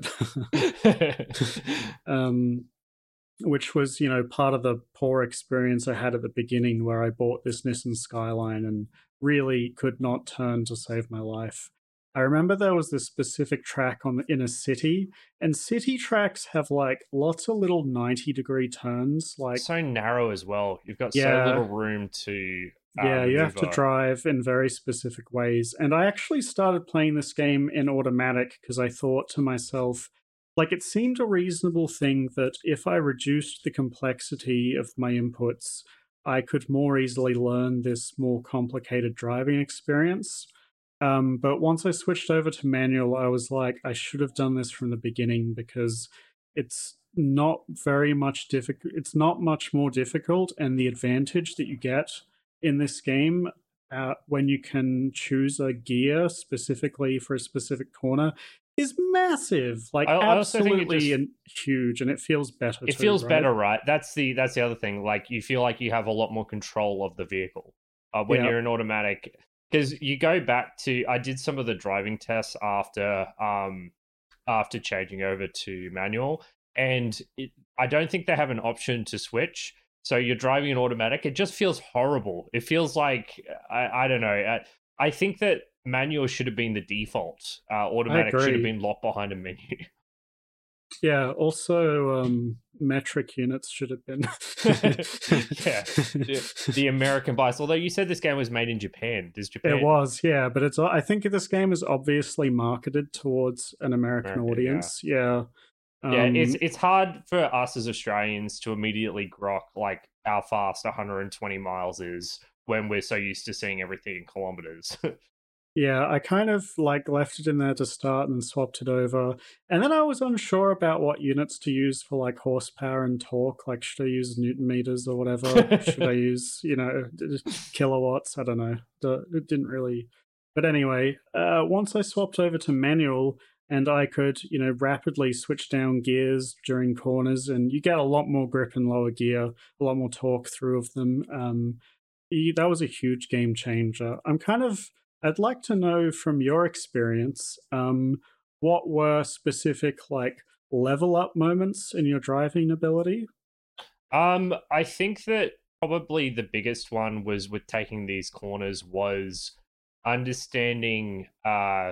it. um, which was, you know, part of the poor experience I had at the beginning where I bought this Nissan Skyline and really could not turn to save my life. I remember there was this specific track on in a city, and city tracks have like lots of little ninety degree turns. Like so narrow as well. You've got yeah, so little room to uh, yeah, you maneuver. have to drive in very specific ways. And I actually started playing this game in automatic because I thought to myself, like it seemed a reasonable thing that if I reduced the complexity of my inputs, I could more easily learn this more complicated driving experience. Um, but once I switched over to manual, I was like, I should have done this from the beginning because it's not very much difficult. It's not much more difficult, and the advantage that you get in this game uh, when you can choose a gear specifically for a specific corner is massive. Like I, I also think absolutely it just, and huge, and it feels better. It too, feels right? better, right? That's the that's the other thing. Like you feel like you have a lot more control of the vehicle uh, when Yeah. you're in automatic. Because you go back to, I did some of the driving tests after um after changing over to manual, and it, I don't think they have an option to switch. So you're driving in automatic. It just feels horrible. It feels like I, I don't know. I, I think that manual should have been the default. Uh, automatic should have been locked behind a menu. Yeah, also um, metric units should have been. Yeah, the, the American bias. Although you said this game was made in Japan. Does It Japan was, yeah, but it's. I think this game is obviously marketed towards an American American? Yeah. audience. Yeah, Yeah, it's um, it's hard for us as Australians to immediately grok like how fast one hundred twenty miles is when we're so used to seeing everything in kilometers. yeah. I kind of like left it in there to start and then swapped it over, and then I was unsure about what units to use for like horsepower and torque. Like, should I use newton meters or whatever? Should I use, you know, kilowatts? I don't know. It didn't really. But anyway, uh, once I swapped over to manual, and I could, you know, rapidly switch down gears during corners, and you get a lot more grip in lower gear, a lot more torque through of them. Um, that was a huge game changer. I'm kind of, I'd like to know from your experience, um, what were specific like level up moments in your driving ability? um, I think that probably the biggest one was with taking these corners was understanding uh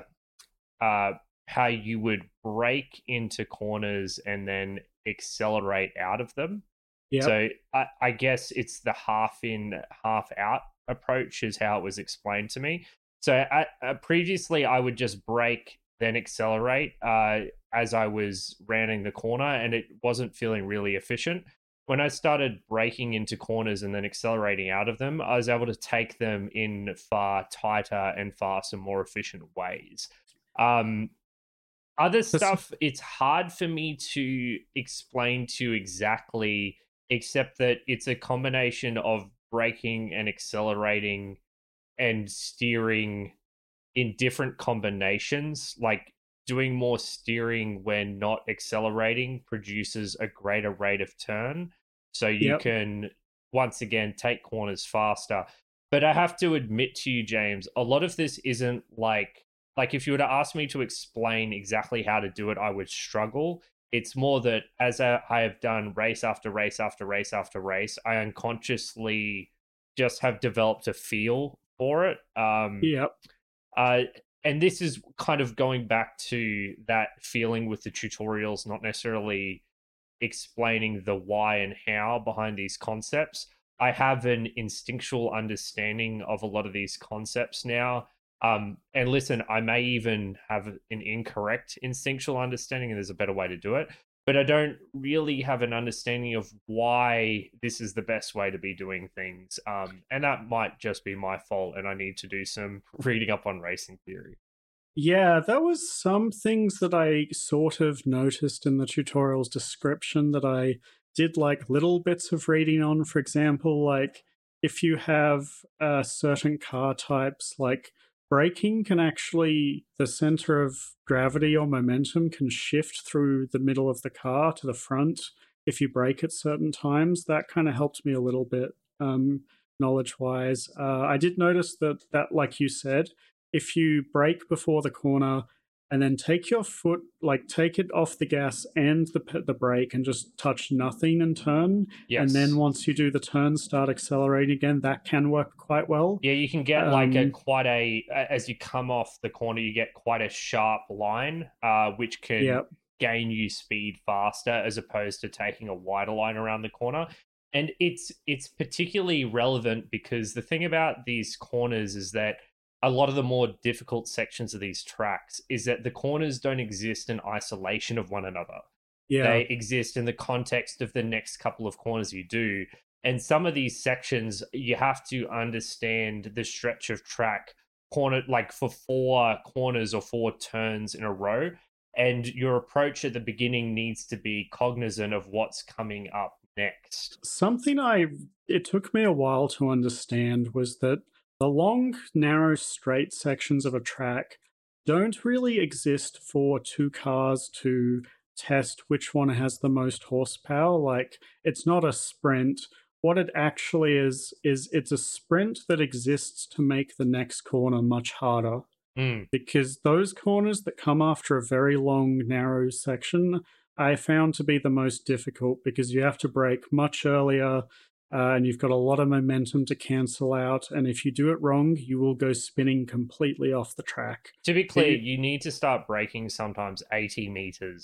uh how you would break into corners and then accelerate out of them. Yep. So I, I guess it's the half in, half out approach is how it was explained to me. So I, uh, previously, I would just brake, then accelerate uh, as I was rounding the corner, and it wasn't feeling really efficient. When I started braking into corners and then accelerating out of them, I was able to take them in far tighter and faster, more efficient ways. Um, other This- stuff, it's hard for me to explain to you exactly, except that it's a combination of braking and accelerating and steering in different combinations. Like doing more steering when not accelerating produces a greater rate of turn. So you Yep. can, once again, take corners faster. But I have to admit to you, James, a lot of this isn't like, like if you were to ask me to explain exactly how to do it, I would struggle. It's more that as I have done race after race after race after race, I unconsciously just have developed a feel for it. Um, Yep. uh, and this is kind of going back to that feeling with the tutorials, not necessarily explaining the why and how behind these concepts. I have an instinctual understanding of a lot of these concepts now. Um, and listen, I may even have an incorrect instinctual understanding, and there's a better way to do it. But I don't really have an understanding of why this is the best way to be doing things. Um, and that might just be my fault, and I need to do some reading up on racing theory. Yeah, there was some things that I sort of noticed in the tutorial's description that I did like little bits of reading on. For example, like if you have uh, certain car types, like braking can actually, the center of gravity or momentum can shift through the middle of the car to the front if you brake at certain times. That kind of helped me a little bit, um, knowledge wise. Uh, I did notice that, that, like you said, if you brake before the corner and then take your foot, like take it off the gas and the the brake and just touch nothing and turn, and then Yes. once you do the turn, start accelerating again, that can work quite well. Yeah, you can get like a Um, quite a as you come off the corner, you get quite a sharp line, uh, which can yeah, gain you speed faster as opposed to taking a wider line around the corner. And it's it's particularly relevant because the thing about these corners is that a lot of the more difficult sections of these tracks is that the corners don't exist in isolation of one another. yeah. They exist in the context of the next couple of corners you do. And some of these sections, you have to understand the stretch of track corner, like for four corners or four turns in a row. And your approach at the beginning needs to be cognizant of what's coming up next. Something I it took me a while to understand was that the long, narrow, straight sections of a track don't really exist for two cars to test which one has the most horsepower. Like, it's not a sprint. What it actually is, is it's a sprint that exists to make the next corner much harder. Mm. Because those corners that come after a very long, narrow section, I found to be the most difficult because you have to brake much earlier, uh, and you've got a lot of momentum to cancel out. And if you do it wrong, you will go spinning completely off the track. To be clear, It, you need to start braking sometimes eighty meters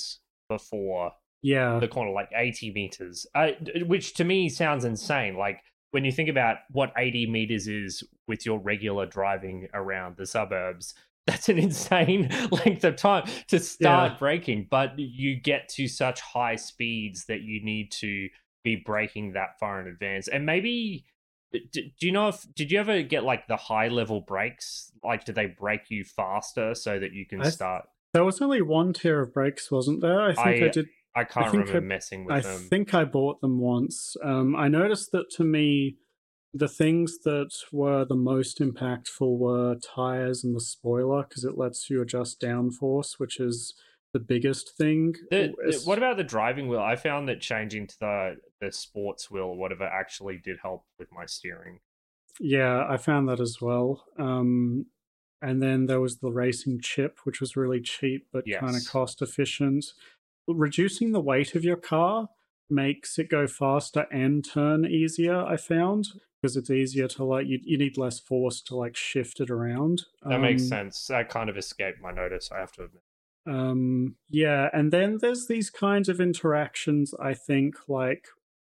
before Yeah. the corner, like eighty meters, uh, which to me sounds insane. Like when you think about what eighty meters is with your regular driving around the suburbs, that's an insane length of time to start Yeah. braking. But you get to such high speeds that you need to be braking that far in advance. And maybe, do, do you know if, did you ever get like the high level brakes? Like, do they brake you faster so that you can I th- start? there was only one tier of brakes, wasn't there? I think I, I did. I I can't think remember I, messing with I them. think I bought them once. Um, I noticed that to me, the things that were the most impactful were tires and the spoiler, because it lets you adjust downforce, which is the biggest thing. The, the, It's- what about the driving wheel? I found that changing to the the sports wheel or whatever actually did help with my steering. Yeah, I found that as well. Um, and then there was the racing chip, which was really cheap but kind of Yes. cost efficient. Reducing the weight of your car makes it go faster and turn easier, I found, because it's easier to like you, you need less force to like shift it around. That makes Um, sense. That kind of escaped my notice, I have to admit. Um, yeah, and then there's these kinds of interactions, I think, like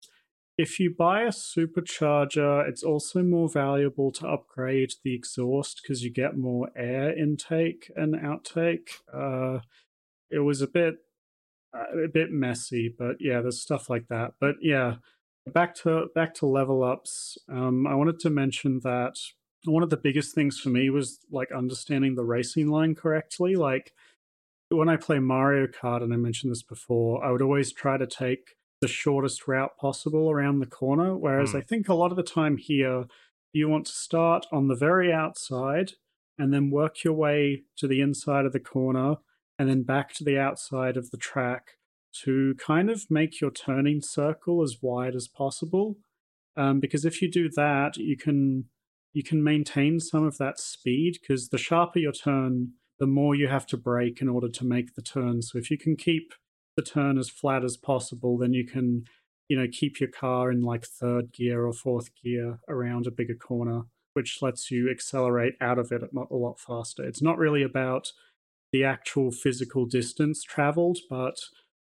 if you buy a supercharger, it's also more valuable to upgrade the exhaust because you get more air intake and outtake. Uh, it was a bit uh, a bit messy, but yeah, there's stuff like that. But yeah, back to back to level ups. Um, I wanted to mention that one of the biggest things for me was like understanding the racing line correctly. Like when I play Mario Kart, and I mentioned this before, I would always try to take the shortest route possible around the corner. Whereas Mm. I think a lot of the time here, you want to start on the very outside and then work your way to the inside of the corner and then back to the outside of the track to kind of make your turning circle as wide as possible. Um, because if you do that, you can you can maintain some of that speed because the sharper your turn, the more you have to brake in order to make the turn. So if you can keep the turn as flat as possible, then you can, you know, keep your car in like third gear or fourth gear around a bigger corner, which lets you accelerate out of it a lot faster. It's not really about the actual physical distance traveled, but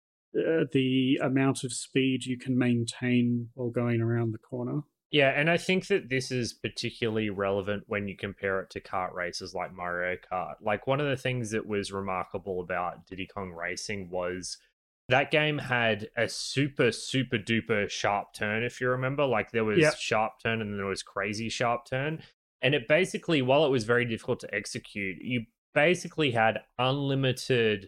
uh, the amount of speed you can maintain while going around the corner. Yeah, and I think that this is particularly relevant when you compare it to kart races like Mario Kart. Like, one of the things that was remarkable about Diddy Kong Racing was that game had a super, super duper sharp turn, if you remember. Like, there was Yeah. sharp turn and then there was crazy sharp turn. And it basically, while it was very difficult to execute, you basically had unlimited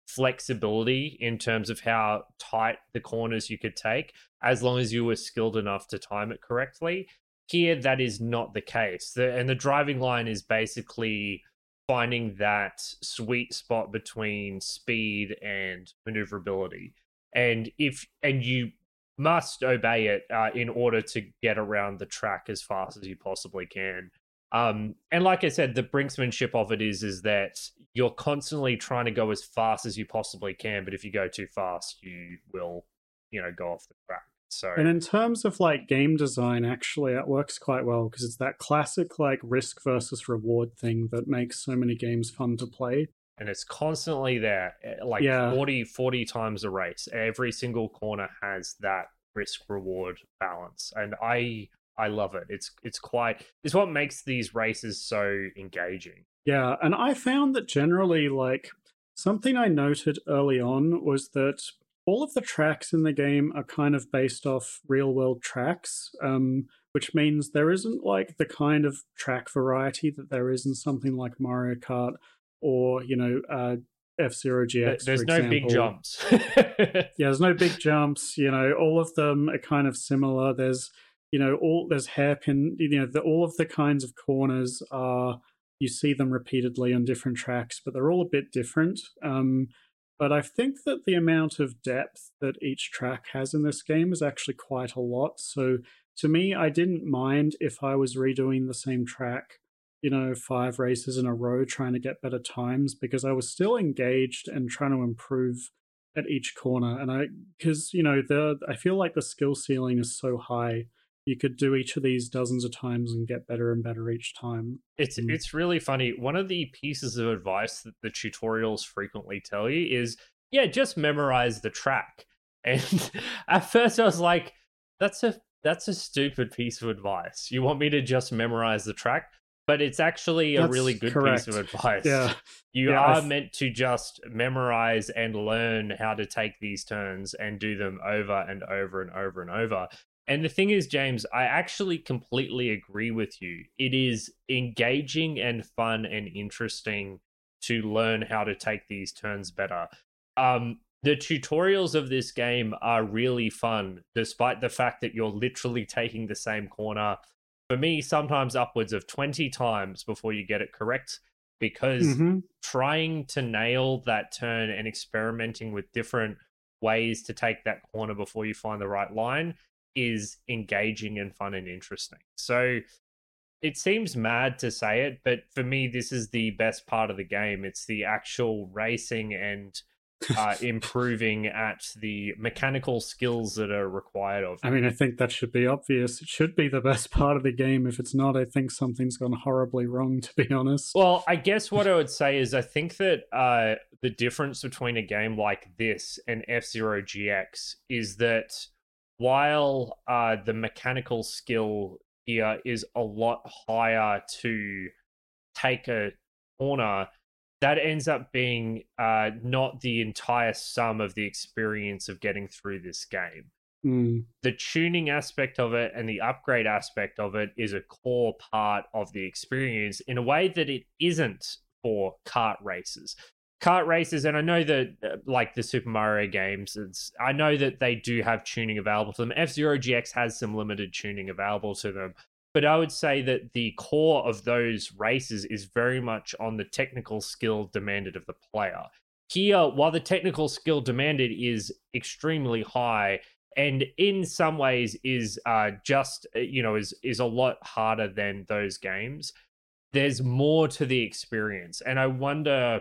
flexibility in terms of how tight the corners you could take, as long as you were skilled enough to time it correctly. Here, that is not the case. The, and the driving line is basically finding that sweet spot between speed and maneuverability. And if and you must obey it uh, in order to get around the track as fast as you possibly can. Um, and like I said, the brinksmanship of it is is that you're constantly trying to go as fast as you possibly can, but if you go too fast, you will, you know, go off the track. So, and in terms of like game design, actually, it works quite well because it's that classic like risk versus reward thing that makes so many games fun to play. And it's constantly there, like yeah. forty, forty times a race. Every single corner has that risk reward balance, and I I love it. It's it's quite it's what makes these races so engaging. Yeah, and I found that generally, like something I noted early on was that all of the tracks in the game are kind of based off real world tracks, um, which means there isn't like the kind of track variety that there is in something like Mario Kart or, you know, uh, F-Zero G X, There's for no example. big jumps. Yeah, there's no big jumps. You know, all of them are kind of similar. There's, you know, all there's hairpin. You know, the, all of the kinds of corners are you see them repeatedly on different tracks, but they're all a bit different. Um, but I think that the amount of depth that each track has in this game is actually quite a lot. So to me, I didn't mind if I was redoing the same track, you know, five races in a row trying to get better times because I was still engaged and trying to improve at each corner. And I, because, you know, the I feel like the skill ceiling is so high. You could do each of these dozens of times and get better and better each time. It's Mm. it's really funny. One of the pieces of advice that the tutorials frequently tell you is yeah, just memorize the track. And at first I was like, that's a that's a stupid piece of advice. You want me to just memorize the track? But it's actually a really That's good piece of correct. advice. Yeah. You Yeah, I are th- meant to just memorize and learn how to take these turns and do them over and over and over and over. And the thing is, James, I actually completely agree with you. It is engaging and fun and interesting to learn how to take these turns better. Um, the tutorials of this game are really fun, despite the fact that you're literally taking the same corner, for me, sometimes upwards of twenty times before you get it correct, because mhm. trying to nail that turn and experimenting with different ways to take that corner before you find the right line is engaging and fun and interesting. So it seems mad to say it, but for me, this is the best part of the game. It's the actual racing and uh, improving at the mechanical skills that are required of I you. mean, I think that should be obvious. It should be the best part of the game. If it's not, I think something's gone horribly wrong, to be honest. Well, I guess what I would say is I think that uh, the difference between a game like this and F-Zero G X is that while uh, the mechanical skill here is a lot higher to take a corner, that ends up being uh, not the entire sum of the experience of getting through this game. Mm. The tuning aspect of it and the upgrade aspect of it is a core part of the experience in a way that it isn't for kart races. Kart races, and I know that uh, like the Super Mario games, it's, I know that they do have tuning available to them. F-Zero G X has some limited tuning available to them, but I would say that the core of those races is very much on the technical skill demanded of the player. Here, while the technical skill demanded is extremely high, and in some ways is uh, just uh, you know is is a lot harder than those games, there's more to the experience. And I wonder,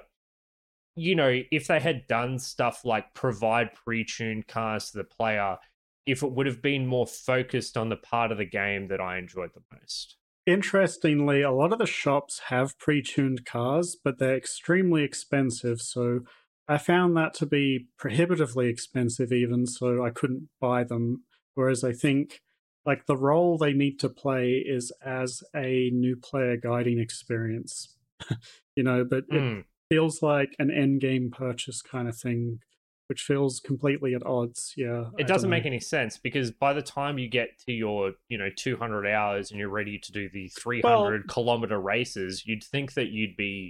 you know if they had done stuff like provide pre-tuned cars to the player, if it would have been more focused on the part of the game that I enjoyed the most. Interestingly, a lot of the shops have pre-tuned cars, but they're extremely expensive. So I found that to be prohibitively expensive, even so I couldn't buy them. Whereas I think like the role they need to play is as a new player guiding experience, you know. But it Mm. feels like an end game purchase kind of thing, which feels completely at odds. Yeah, It I don't doesn't know. make any sense, because by the time you get to your, you know, two hundred hours and you're ready to do the Well, three hundred kilometer races, you'd think that you'd be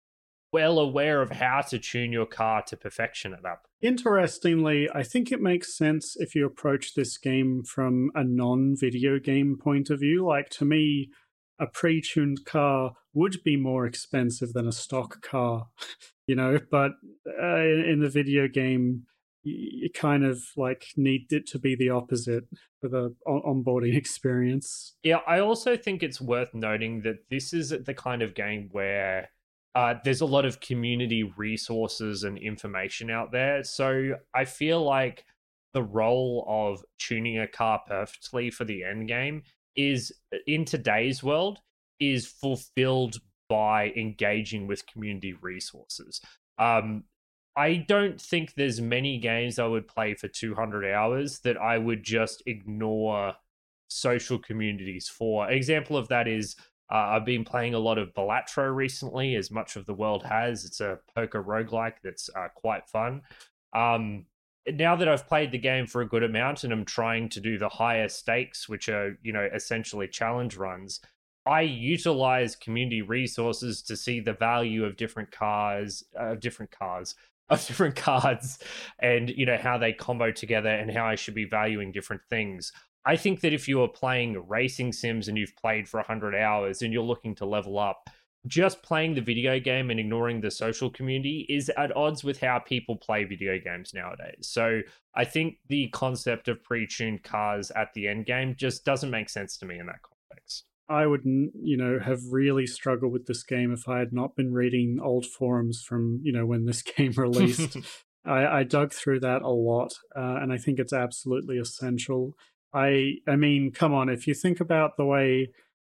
well aware of how to tune your car to perfection at that point. interestingly, I think it makes sense if you approach this game from a non video game point of view. Like, to me, a pre tuned car would be more expensive than a stock car, you know, but uh, in, in the video game, you kind of like need it to be the opposite for the on- onboarding experience. Yeah, I also think it's worth noting that this is the kind of game where uh, there's a lot of community resources and information out there. So I feel like the role of tuning a car perfectly for the end game is, in today's world, is fulfilled by engaging with community resources. Um, I don't think there's many games I would play for two hundred hours that I would just ignore social communities for. An example of that is uh, I've been playing a lot of Balatro recently, as much of the world has. It's a poker roguelike that's uh, quite fun. Um, now that I've played the game for a good amount and I'm trying to do the higher stakes, which are, you know, essentially challenge runs, I utilize community resources to see the value of different cars, of uh, different cars, of different cards, and you know how they combo together and how I should be valuing different things. I think that if you are playing racing sims and you've played for one hundred hours and you're looking to level up, just playing the video game and ignoring the social community is at odds with how people play video games nowadays. So I think the concept of pre-tuned cars at the end game just doesn't make sense to me in that context. I would, you know, have really struggled with this game if I had not been reading old forums from, you know, when this game released. I, I dug through that a lot, uh, and I think it's absolutely essential. I, I mean, come on, if you think about the way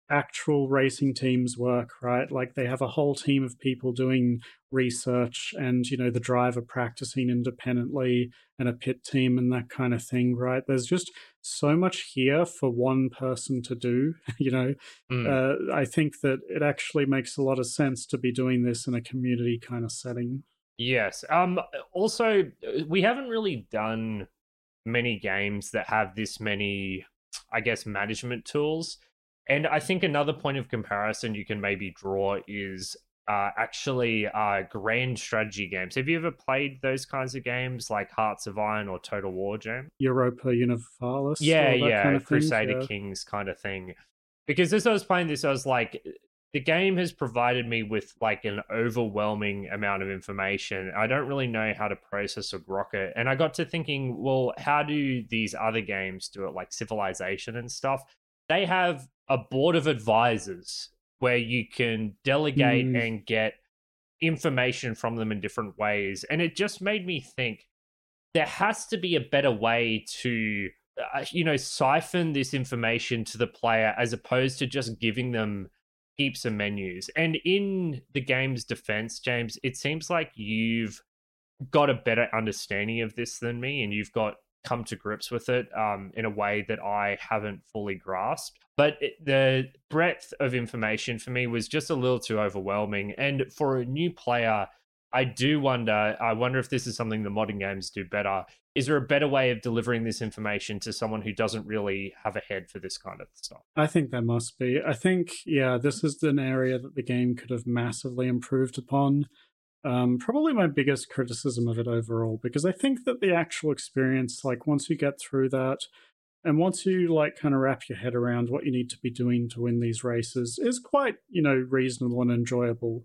actual racing teams work, right? Like they have a whole team of people doing research and, you know, the driver practicing independently and a pit team and that kind of thing, right? There's just so much here for one person to do, you know. Mm. Uh, I think that it actually makes a lot of sense to be doing this in a community kind of setting. Yes. Um. Also, we haven't really done many games that have this many, I guess, management tools. And I think another point of comparison you can maybe draw is uh, actually uh, grand strategy games. Have you ever played those kinds of games like Hearts of Iron or Total War, James? Europa Universalis, Yeah, or that yeah, kind of thing. Crusader Yeah. Kings kind of thing. Because as I was playing this, I was like, the game has provided me with like an overwhelming amount of information. I don't really know how to process or grok it. And I got to thinking, well, how do these other games do it, like Civilization and stuff? They have a board of advisors where you can delegate Mm. and get information from them in different ways. And it just made me think there has to be a better way to, uh, you know, siphon this information to the player as opposed to just giving them heaps of menus. And in the game's defense, James, it seems like you've got a better understanding of this than me, and you've got come to grips with it um, in a way that I haven't fully grasped. But it, the breadth of information for me was just a little too overwhelming. And for a new player, I do wonder, I wonder if this is something the modern games do better. Is there a better way of delivering this information to someone who doesn't really have a head for this kind of stuff? I think there must be. I think, yeah, this is an area that the game could have massively improved upon. Um, probably my biggest criticism of it overall, because I think that the actual experience, like once you get through that, and once you like kind of wrap your head around what you need to be doing to win these races, is quite, you know, reasonable and enjoyable.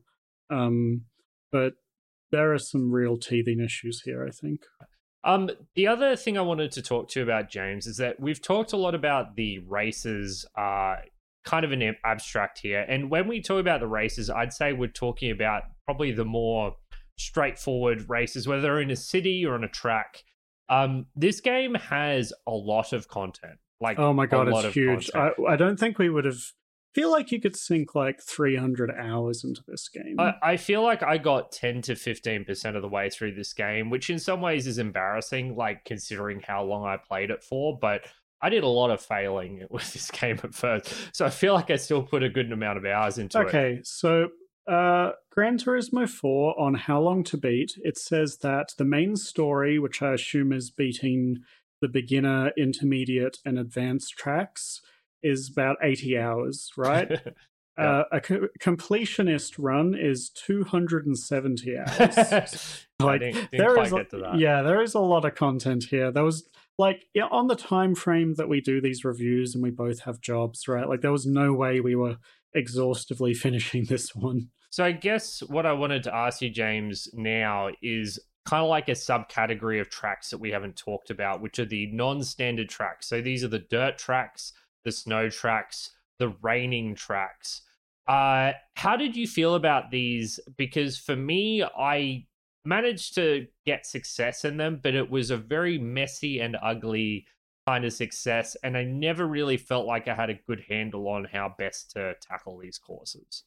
Um, but there are some real teething issues here, I think. Um, the other thing I wanted to talk to you about, James, is that we've talked a lot about the races, uh, kind of an abstract here. And when we talk about the races, I'd say we're talking about probably the more straightforward races, whether they're in a city or on a track. Um, this game has a lot of content. Like, oh my god, a lot it's of huge. I, I don't think we would have. Feel like you could sink like three hundred hours into this game. I, I feel like I got ten to fifteen percent of the way through this game, which in some ways is embarrassing, like considering how long I played it for. But I did a lot of failing with this game at first. So I feel like I still put a good amount of hours into okay, it. Okay, so uh, Gran Turismo four on How Long to Beat, it says that the main story, which I assume is beating the beginner, intermediate, and advanced tracks, is about eighty hours, right? Yep. Uh, a co- completionist run is two hundred seventy hours. Like, I didn't, didn't there quite is, get to that. Yeah, there is a lot of content here. There was like yeah, on the time frame that we do these reviews, and we both have jobs, right? Like there was no way we were exhaustively finishing this one. So I guess what I wanted to ask you, James, now is kind of like a subcategory of tracks that we haven't talked about, which are the non-standard tracks. So these are the dirt tracks, the snow tracks, the raining tracks. Uh, how did you feel about these? Because for me, I managed to get success in them, but it was a very messy and ugly kind of success, and I never really felt like I had a good handle on how best to tackle these courses.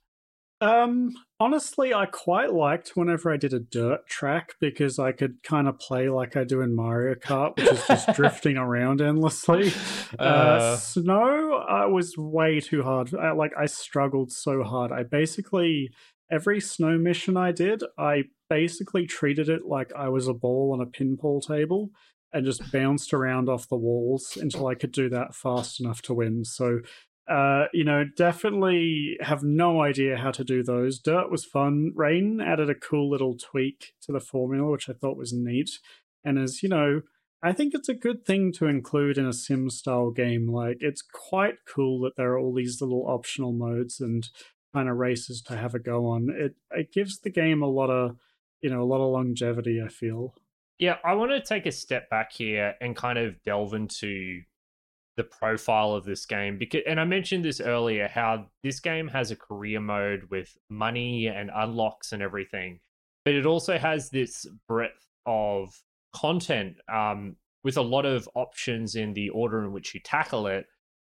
Um, honestly, I quite liked whenever I did a dirt track because I could kind of play like I do in Mario Kart, which is just drifting around endlessly. Uh, uh, snow uh, was way too hard. I, like I struggled so hard. I basically every snow mission I did, I basically treated it like I was a ball on a pinball table and just bounced around off the walls until I could do that fast enough to win. So. Uh, you know, definitely have no idea how to do those. Dirt was fun. Rain added a cool little tweak to the formula, which I thought was neat. And as you know, I think it's a good thing to include in a sim style game. Like, it's quite cool that there are all these little optional modes and kind of races to have a go on. It it gives the game a lot of, you know, a lot of longevity, I feel. Yeah, I want to take a step back here and kind of delve into the profile of this game, because, and I mentioned this earlier, how this game has a career mode with money and unlocks and everything, but it also has this breadth of content um, with a lot of options in the order in which you tackle it,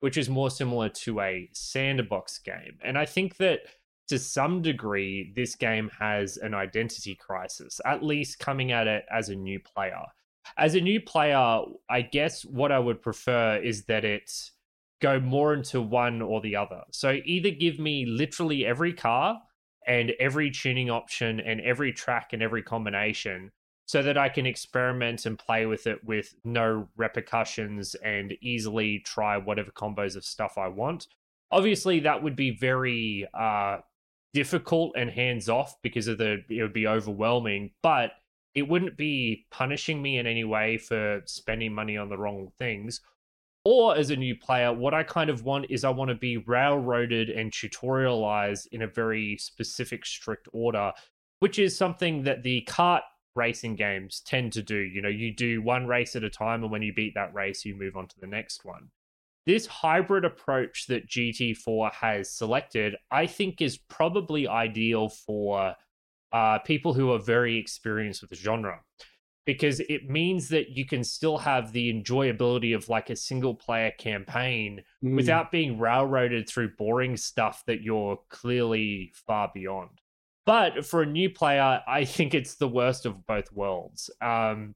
which is more similar to a sandbox game. And I think that to some degree, this game has an identity crisis, at least coming at it as a new player. As a new player, I guess what I would prefer is that it's go more into one or the other. So either give me literally every car and every tuning option and every track and every combination so that I can experiment and play with it with no repercussions and easily try whatever combos of stuff I want. Obviously, that would be very uh, difficult and hands-off because of the it would be overwhelming, but it wouldn't be punishing me in any way for spending money on the wrong things. Or as a new player, what I kind of want is I want to be railroaded and tutorialized in a very specific, strict order, which is something that the kart racing games tend to do. You know, you do one race at a time, and when you beat that race, you move on to the next one. This hybrid approach that G T four has selected, I think, is probably ideal for uh, people who are very experienced with the genre, because it means that you can still have the enjoyability of like a single player campaign mm. without being railroaded through boring stuff that you're clearly far beyond. But for a new player, I think it's the worst of both worlds. Um,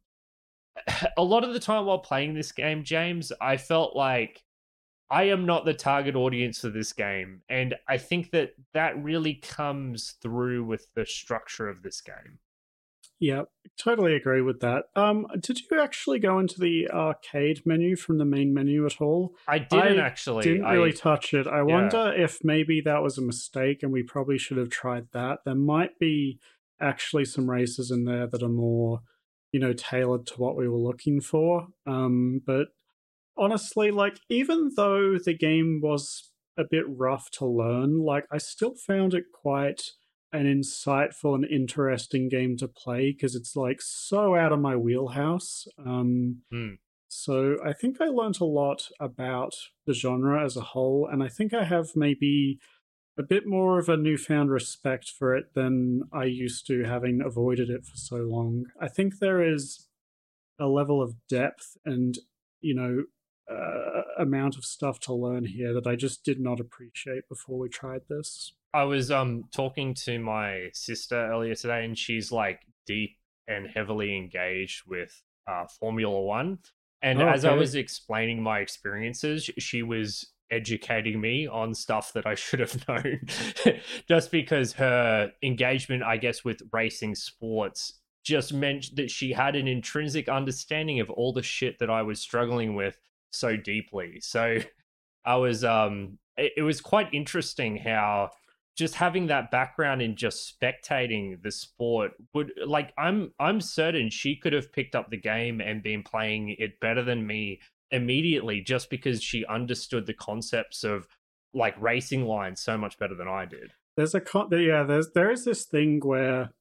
a lot of the time while playing this game, James, I felt like I am not the target audience for this game. And I think that that really comes through with the structure of this game. Yeah, totally agree with that. Um, did you actually go into the arcade menu from the main menu at all? I didn't I actually. Didn't I, really touch it. I yeah. wonder if maybe that was a mistake and we probably should have tried that. There might be actually some races in there that are more, you know, tailored to what we were looking for. Um, but honestly, like, even though the game was a bit rough to learn, like, I still found it quite an insightful and interesting game to play because it's like so out of my wheelhouse. Um, mm. So I think I learned a lot about the genre as a whole, and I think I have maybe a bit more of a newfound respect for it than I used to, having avoided it for so long. I think there is a level of depth and, you know, uh, amount of stuff to learn here that I just did not appreciate before we tried this. I was um talking to my sister earlier today, and she's like deep and heavily engaged with uh, Formula One. And oh, as okay. I was explaining my experiences, she was educating me on stuff that I should have known, just because her engagement, I guess, with racing sports just meant that she had an intrinsic understanding of all the shit that I was struggling with so deeply. So I was um it, it was quite interesting how just having that background in just spectating the sport would, like, I'm I'm certain she could have picked up the game and been playing it better than me immediately, just because she understood the concepts of like racing lines so much better than I did. There's a con- yeah, there's there is this thing where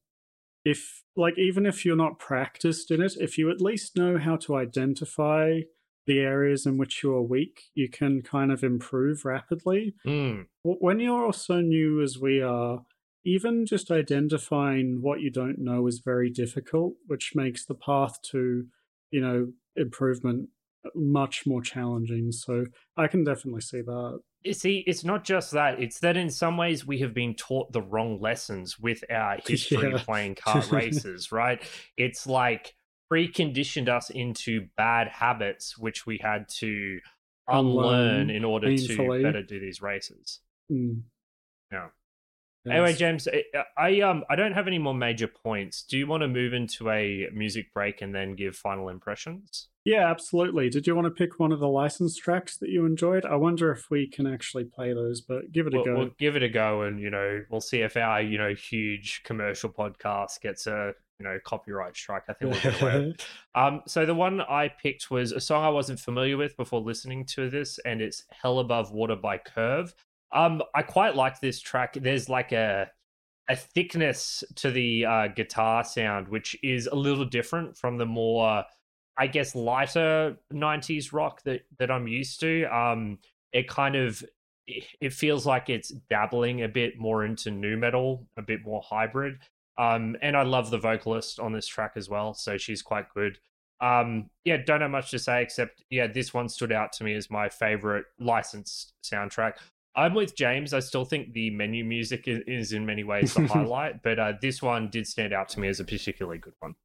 if, like, even if you're not practiced in it, if you at least know how to identify the areas in which you are weak, you can kind of improve rapidly. Mm. When you're so new as we are, even just identifying what you don't know is very difficult, which makes the path to, you know, improvement much more challenging. So I can definitely see that. You see, it's not just that. It's that in some ways we have been taught the wrong lessons with our history Yeah. playing kart races, right? It's like preconditioned us into bad habits, which we had to unlearn in order painfully. to better do these races. Mm. Yeah. Yes. Anyway, James, I, I um I don't have any more major points. Do you want to move into a music break and then give final impressions? Yeah, absolutely. Did you want to pick one of the licensed tracks that you enjoyed? I wonder if we can actually play those, but give it a we'll, go. We'll give it a go, and you know, we'll see if our you know huge commercial podcast gets a you know copyright strike. I think we'll get away. um, so the one I picked was a song I wasn't familiar with before listening to this, and it's "Hell Above Water" by Curve. Um, I quite like this track. There's like a a thickness to the uh, guitar sound, which is a little different from the more, I guess, lighter nineties rock that that I'm used to. Um, it kind of it feels like it's dabbling a bit more into nu metal, a bit more hybrid. Um, and I love the vocalist on this track as well, so she's quite good. Um, yeah, don't have much to say except, yeah, this one stood out to me as my favorite licensed soundtrack. I'm with James. I still think the menu music is, is in many ways the highlight, but uh, this one did stand out to me as a particularly good one.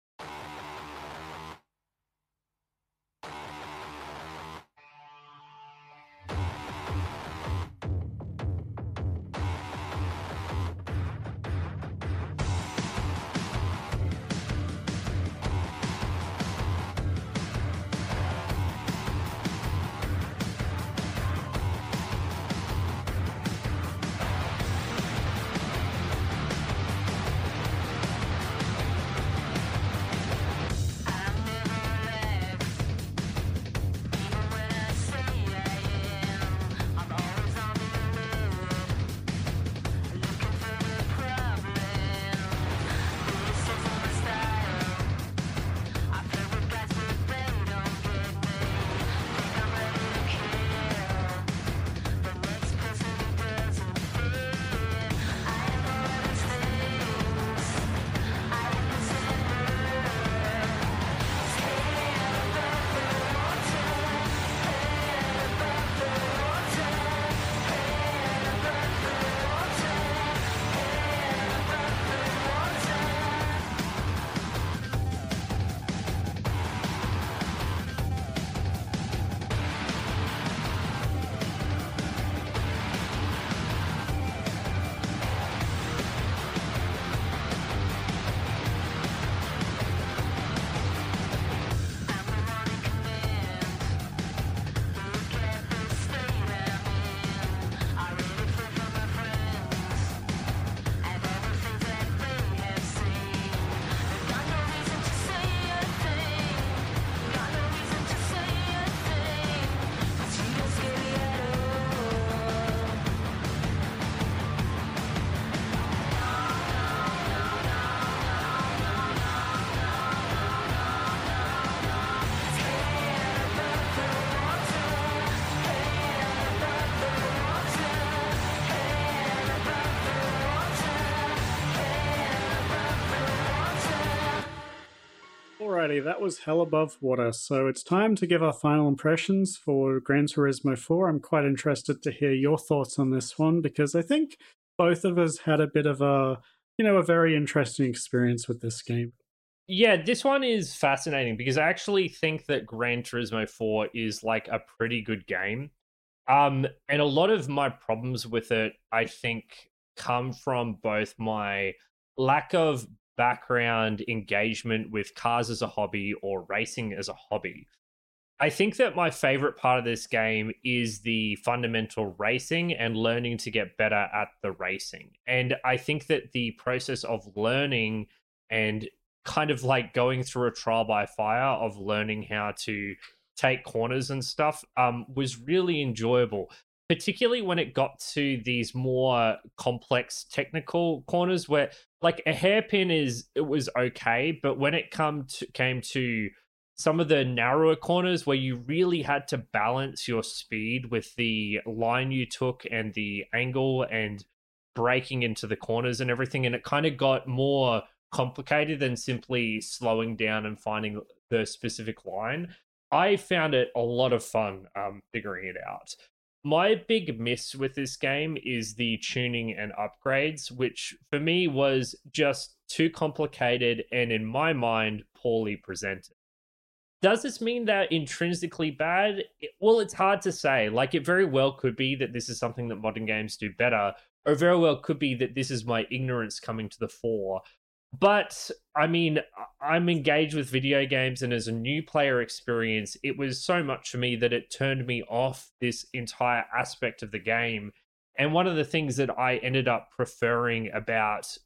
Alrighty, that was Hell Above Water. So it's time to give our final impressions for Gran Turismo four. I'm quite interested to hear your thoughts on this one because I think both of us had a bit of a, you know, a very interesting experience with this game. Yeah, this one is fascinating because I actually think that Gran Turismo four is like a pretty good game. Um, and a lot of my problems with it, I think, come from both my lack of background engagement with cars as a hobby or racing as a hobby. I think that my favorite part of this game is the fundamental racing and learning to get better at the racing. And I think that the process of learning and kind of like going through a trial by fire of learning how to take corners and stuff um, was really enjoyable, particularly when it got to these more complex technical corners where like a hairpin is it was okay, but when it come to came to some of the narrower corners where you really had to balance your speed with the line you took and the angle and breaking into the corners and everything, and it kind of got more complicated than simply slowing down and finding the specific line. I found it a lot of fun um, figuring it out. My big miss with this game is the tuning and upgrades, which for me was just too complicated and, in my mind, poorly presented. Does this mean they're intrinsically bad? It- Well, it's hard to say. Like, it very well could be that this is something that modern games do better, or it very well could be that this is my ignorance coming to the fore. But, I mean, I- I'm engaged with video games, and as a new player experience, it was so much for me that it turned me off this entire aspect of the game. And one of the things that I ended up preferring about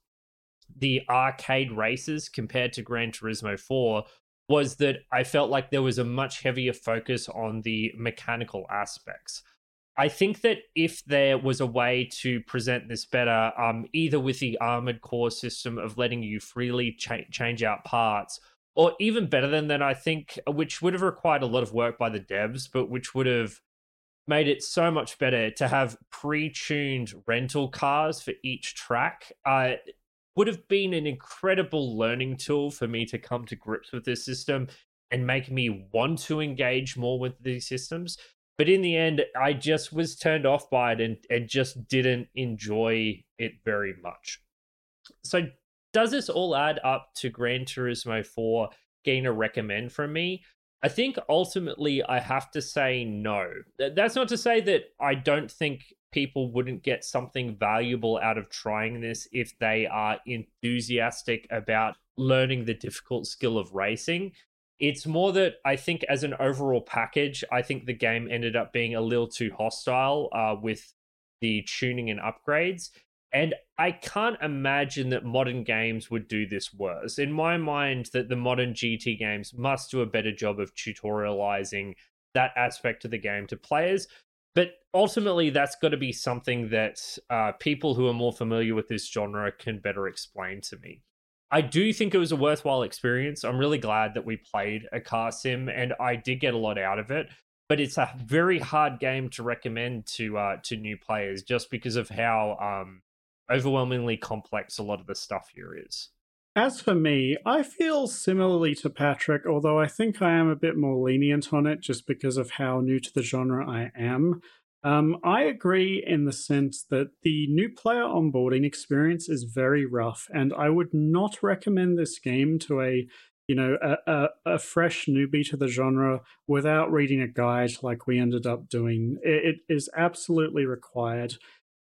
the arcade races compared to Gran Turismo four was that I felt like there was a much heavier focus on the mechanical aspects. I think that if there was a way to present this better, um, either with the armored core system of letting you freely cha- change out parts, or even better than that, I think, which would have required a lot of work by the devs, but which would have made it so much better to have pre-tuned rental cars for each track. Uh, would have been an incredible learning tool for me to come to grips with this system. and make me want to engage more with these systems. But in the end, I just was turned off by it and, and just didn't enjoy it very much. So does this all add up to Gran Turismo four getting a recommend from me? I think ultimately I have to say no. That's not to say that I don't think people wouldn't get something valuable out of trying this if they are enthusiastic about learning the difficult skill of racing. It's more that I think as an overall package, I think the game ended up being a little too hostile uh, with the tuning and upgrades. And I can't imagine that modern games would do this worse. In my mind, that the modern G T games must do a better job of tutorializing that aspect of the game to players. But ultimately, that's got to be something that uh, people who are more familiar with this genre can better explain to me. I do think it was a worthwhile experience. I'm really glad that we played a car sim, and I did get a lot out of it. But it's a very hard game to recommend to uh, to new players just because of how um, overwhelmingly complex a lot of the stuff here is. As for me, I feel similarly to Patrick, although I think I am a bit more lenient on it just because of how new to the genre I am. Um, I agree in the sense that the new player onboarding experience is very rough, and I would not recommend this game to a you know a, a, a fresh newbie to the genre without reading a guide like we ended up doing. It, it is absolutely required.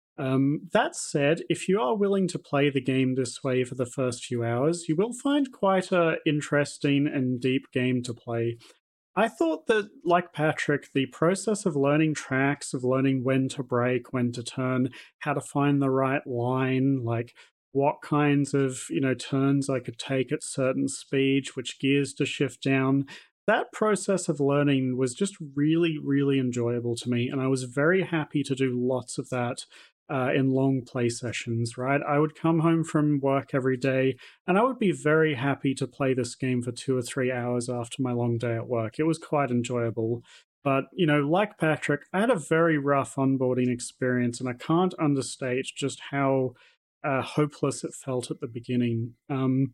Um, that said, if you are willing to play the game this way for the first few hours, you will find quite a interesting and deep game to play. I thought that, like Patrick, the process of learning tracks, of learning when to brake, when to turn, how to find the right line, like what kinds of, you know, turns I could take at certain speeds, which gears to shift down, that process of learning was just really, really enjoyable to me. And I was very happy to do lots of that Uh, in long play sessions, right? I would come home from work every day and I would be very happy to play this game for two or three hours after my long day at work. It was quite enjoyable. But, you know, like Patrick, I had a very rough onboarding experience and I can't understate just how uh, hopeless it felt at the beginning. Um,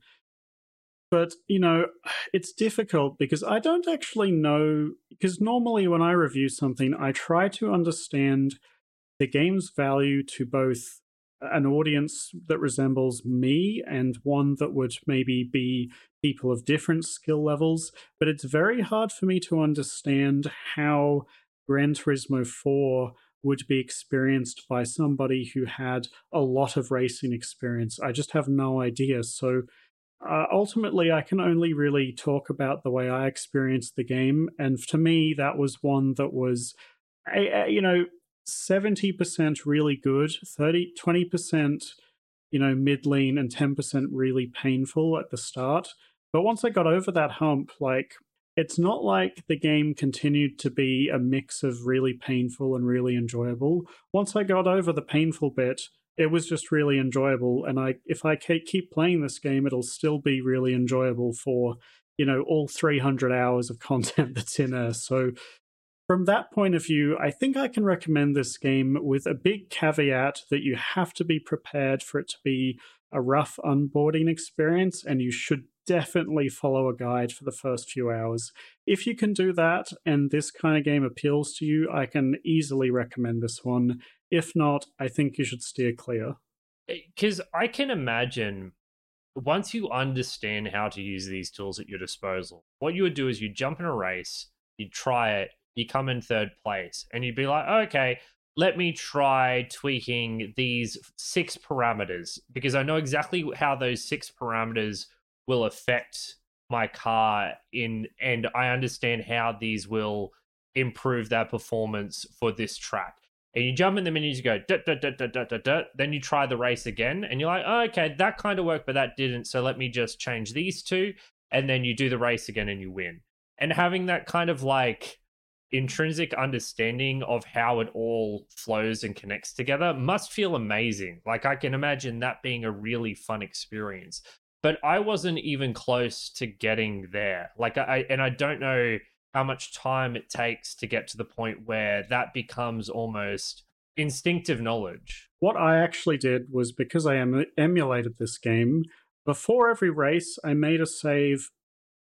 but, you know, it's difficult because I don't actually know, because normally when I review something, I try to understand the game's value to both an audience that resembles me and one that would maybe be people of different skill levels, but it's very hard for me to understand how Gran Turismo four would be experienced by somebody who had a lot of racing experience. I just have no idea. So uh, ultimately, I can only really talk about the way I experienced the game, and to me, that was one that was, a, a, you know, seventy percent really good, thirty, twenty percent, you know, mid-lean, and ten percent really painful at the start. But once I got over that hump, like, it's not like the game continued to be a mix of really painful and really enjoyable. Once I got over the painful bit, it was just really enjoyable. And I, if I keep playing this game, it'll still be really enjoyable for, you know, all three hundred hours of content that's in there. So from that point of view, I think I can recommend this game with a big caveat that you have to be prepared for it to be a rough onboarding experience, and you should definitely follow a guide for the first few hours. If you can do that and this kind of game appeals to you, I can easily recommend this one. If not, I think you should steer clear. Because I can imagine once you understand how to use these tools at your disposal, what you would do is you jump in a race, you try it, you come in third place, and you'd be like, okay, let me try tweaking these six parameters because I know exactly how those six parameters will affect my car in, and I understand how these will improve their performance for this track. And you jump in the menus, you go, dut, dut, dut, dut, dut, dut, dut. Then you try the race again, and you're like, oh, okay, that kind of worked, but that didn't. So let me just change these two. And then you do the race again and you win. And having that kind of like intrinsic understanding of how it all flows and connects together must feel amazing. Like, I can imagine that being a really fun experience. But I wasn't even close to getting there. Like, I, and I don't know how much time it takes to get to the point where that becomes almost instinctive knowledge. What I actually did was, because I em- emulated this game, before every race, I made a save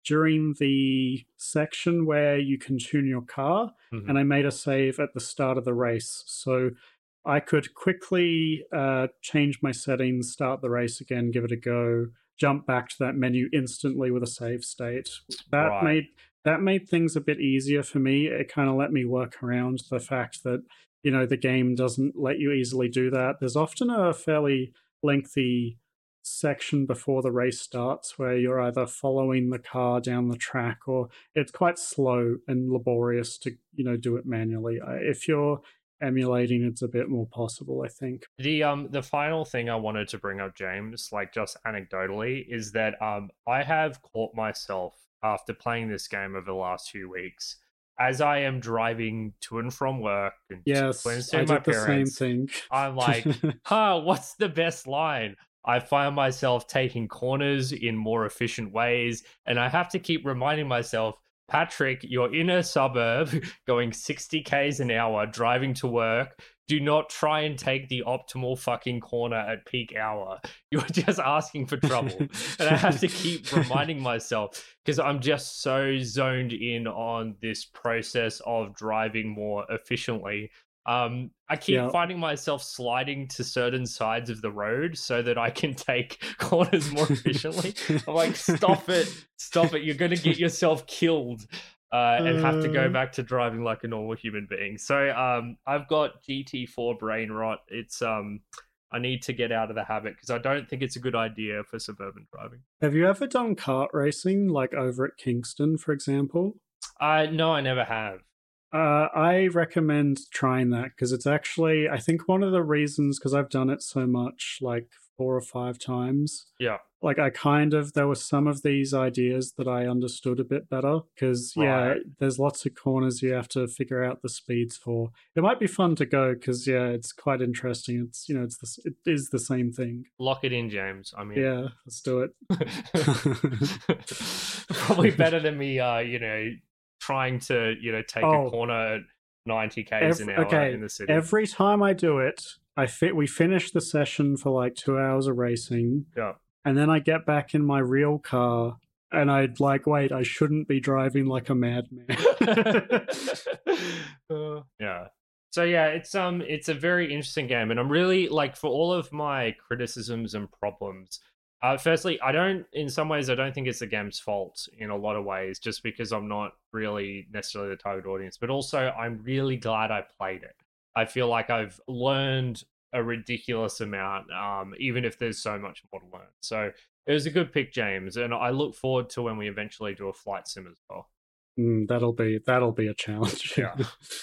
during the section where you can tune your car, Mhm. and I made a save at the start of the race. So I could quickly uh, change my settings, start the race again, give it a go, jump back to that menu instantly with a save state. That Right. made that made things a bit easier for me. It kind of let me work around the fact that, you know, the game doesn't let you easily do that. There's often a fairly lengthy section before the race starts where you're either following the car down the track, or it's quite slow and laborious to, you know, do it manually. If you're emulating, it's a bit more possible, I think. The um the final thing I wanted to bring up, James, like just anecdotally, is that um I have caught myself after playing this game over the last few weeks, as I am driving to and from work and Yes, to I my did the same parents, thing. I'm like, huh, what's the best line? I find myself taking corners in more efficient ways, and I have to keep reminding myself, Patrick, you're in a suburb going sixty k's an hour driving to work. Do not try and take the optimal fucking corner at peak hour. You're just asking for trouble. And I have to keep reminding myself because I'm just so zoned in on this process of driving more efficiently. Um, I keep Yeah. finding myself sliding to certain sides of the road so that I can take corners more efficiently. I'm like, stop it, stop it. You're going to get yourself killed uh, and have to go Uh, back to driving like a normal human being. So um, I've got G T four brain rot. It's um, I need to get out of the habit because I don't think it's a good idea for suburban driving. Have you ever done kart racing, like over at Kingston, for example? Uh, no, I never have. Uh, I recommend trying that because it's actually, I think one of the reasons, because I've done it so much, like four or five times. Yeah. Like I kind of, there were some of these ideas that I understood a bit better because, yeah, Right. there's lots of corners you have to figure out the speeds for. It might be fun to go because, yeah, it's quite interesting. It's, you know, it's the, it is the same thing. Lock it in, James. I mean, Yeah, let's do it. Probably better than me, uh, you know, trying to, you know, take Oh. a corner at ninety k's Every, an hour okay, in the city. every time I do it, I fit. We finish the session for like two hours of racing, Yeah. and then I get back in my real car, and I'd like, wait, I shouldn't be driving like a madman. Uh, yeah. So yeah, it's um, it's a very interesting game, and I'm really like, for all of my criticisms and problems. Uh, firstly, I don't. In some ways, I don't think it's the game's fault. In a lot of ways, just because I'm not really necessarily the target audience. But also, I'm really glad I played it. I feel like I've learned a ridiculous amount, um, even if there's so much more to learn. So it was a good pick, James, and I look forward to when we eventually do a flight sim as well. Mm, that'll be that'll be a challenge. Yeah.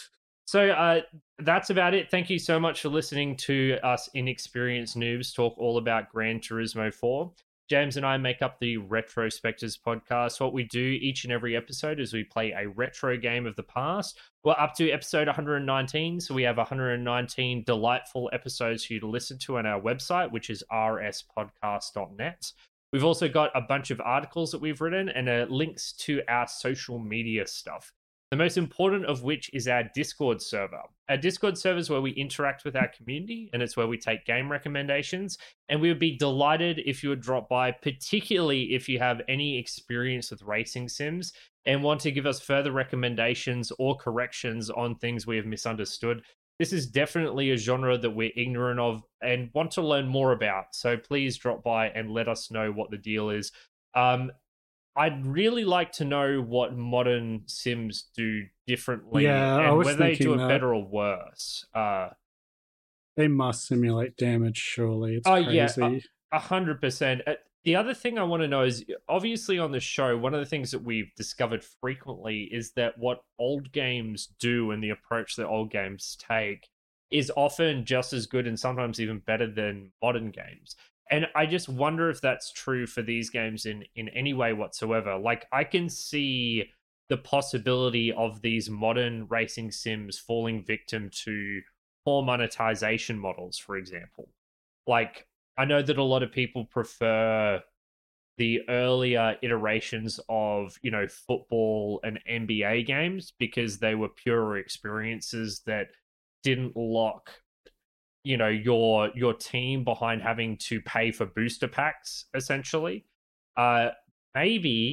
So uh, that's about it. Thank you so much for listening to us inexperienced noobs talk all about Gran Turismo four. James and I make up the Retrospectors podcast. What we do each and every episode is we play a retro game of the past. We're up to episode one hundred nineteen, so we have one hundred nineteen delightful episodes for you to listen to on our website, which is r s podcast dot net. We've also got a bunch of articles that we've written and uh, links to our social media stuff. The most important of which is our Discord server. Our Discord server is where we interact with our community, and it's where we take game recommendations. And we would be delighted if you would drop by, particularly if you have any experience with racing sims and want to give us further recommendations or corrections on things we have misunderstood. This is definitely a genre that we're ignorant of and want to learn more about. So please drop by and let us know what the deal is. Um, I'd really like to know what modern sims do differently, Yeah, I and was whether they do it thinking that. better or worse. Uh, They must simulate damage, surely. It's oh crazy. yeah, a hundred percent. Uh, The other thing I want to know is, obviously on the show, one of the things that we've discovered frequently is that what old games do and the approach that old games take is often just as good and sometimes even better than modern games. And I just wonder if that's true for these games in, in any way whatsoever. Like, I can see the possibility of these modern racing sims falling victim to poor monetization models, for example. Like, I know that a lot of people prefer the earlier iterations of, you know, football and N B A games because they were purer experiences that didn't lock, you know, your your team behind having to pay for booster packs, essentially. Uh maybe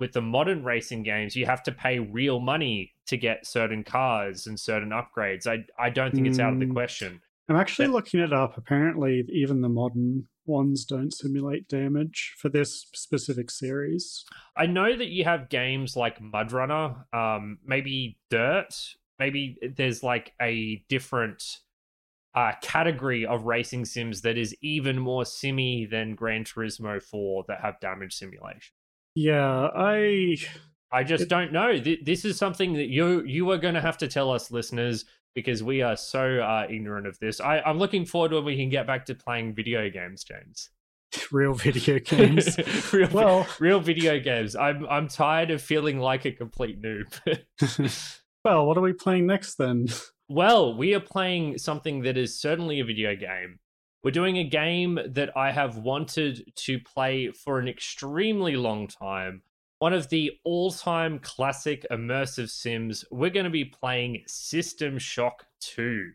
with the modern racing games, you have to pay real money to get certain cars and certain upgrades. I I don't think it's out of the Mm, question. I'm actually That- looking it up. Apparently, even the modern ones don't simulate damage for this specific series. I know that you have games like Mudrunner, um, maybe Dirt, maybe there's like a different uh, category of racing sims that is even more simmy than Gran Turismo four that have damage simulation. Yeah, I I just It- don't know. Th- This is something that you you are going to have to tell us, listeners, because we are so uh, ignorant of this. I, I'm looking forward to when we can get back to playing video games, James. real video games. real, Well, real video games. I'm I'm tired of feeling like a complete noob. well, what are we playing next then? Well, we are playing something that is certainly a video game. We're doing a game that I have wanted to play for an extremely long time. One of the all-time classic immersive sims. We're going to be playing System Shock two.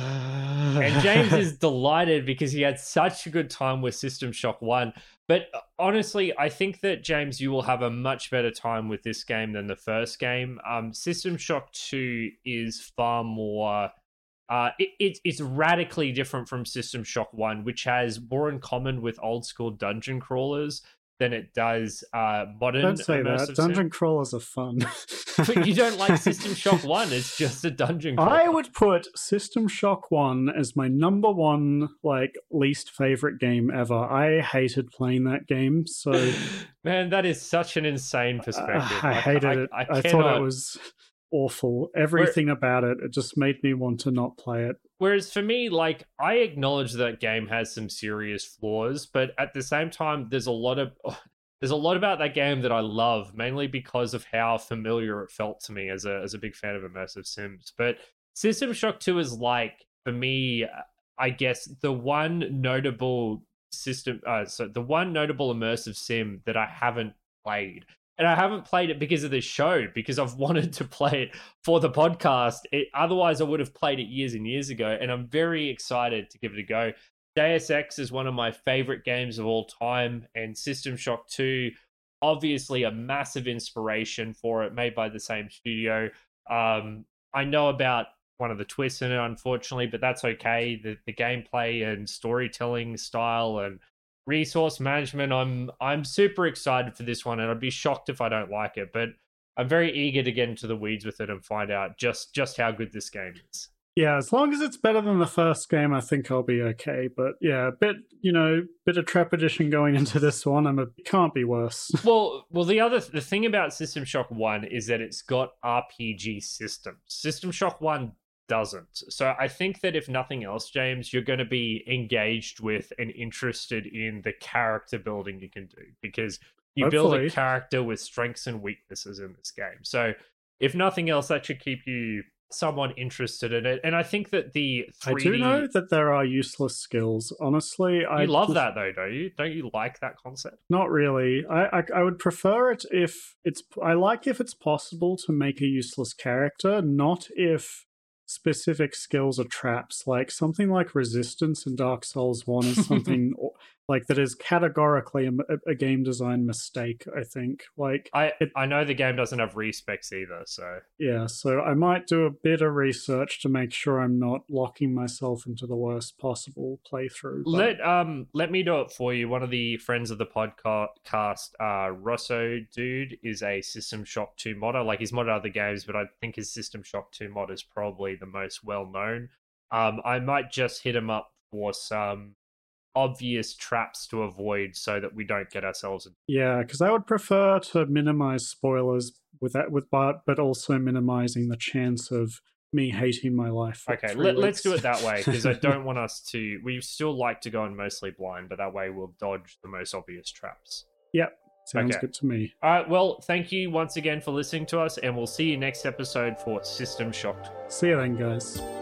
And James is delighted because he had such a good time with System Shock one. But honestly, I think that, James, you will have a much better time with this game than the first game. Um, System Shock two is far more... Uh, it, it, it's radically different from System Shock one, which has more in common with old-school dungeon crawlers than it does uh, modern Don't say immersive that. Dungeon sim. crawlers are fun. But you don't like System Shock one. It's just a dungeon crawler. I would put System Shock one as my number one, like, least favorite game ever. I hated playing that game, so Man, that is such an insane perspective. I, I hated I, it. I, I, cannot... thought it was awful. Everything about it, it just made me want to not play it. Whereas for me, like, I acknowledge that game has some serious flaws, but at the same time, there's a lot of there's a lot about that game that I love, mainly because of how familiar it felt to me as a as a big fan of immersive sims. But System Shock two is like, for me, I guess the one notable system, uh, so the one notable immersive sim that I haven't played. And I haven't played it because of this show, because I've wanted to play it for the podcast. It, otherwise, I would have played it years and years ago. And I'm very excited to give it a go. Deus Ex is one of my favorite games of all time. And System Shock two, obviously a massive inspiration for it, made by the same studio. Um, I know about one of the twists in it, unfortunately, but that's okay. The, the gameplay and storytelling style and resource management, I'm I'm super excited for this one, and I'd be shocked if I don't like it, but I'm very eager to get into the weeds with it and find out just just how good this game is. Yeah, as long as it's better than the first game, I think I'll be okay. But yeah, a bit, you know, bit of trepidation going into this one. I'm a, it can't be worse. Well, well, the other the thing about System Shock one is that it's got R P G systems. System Shock one doesn't. So I think that if nothing else, James, you're going to be engaged with and interested in the character building you can do, because you Hopefully. build a character with strengths and weaknesses in this game. So if nothing else, that should keep you somewhat interested in it. And I think that the three D... I do know that there are useless skills. Honestly, You I love just- that though, don't you? Don't you like that concept? Not really. I, I I would prefer it if it's. I like if it's possible to make a useless character, not if specific skills are traps. Like something like resistance in Dark Souls one is something like that is categorically a, a game design mistake, I think. Like I, it, I know the game doesn't have respecs either, so... yeah, so I might do a bit of research to make sure I'm not locking myself into the worst possible playthrough. But... Let um let me do it for you. One of the friends of the podcast, uh, Rosso Dude, is a System Shock two modder. Like, he's modded other games, but I think his System Shock two mod is probably the most well known. Um, I might just hit him up for some obvious traps to avoid so that we don't get ourselves in. Yeah, because I would prefer to minimize spoilers with that, with but but also minimizing the chance of me hating my life. For Okay, three let, let's weeks. do it that way, because I don't want us to... We still like to go in mostly blind, but that way we'll dodge the most obvious traps. Yep, sounds Okay. good to me. All right, well, thank you once again for listening to us, and we'll see you next episode for System Shock. See you then, guys.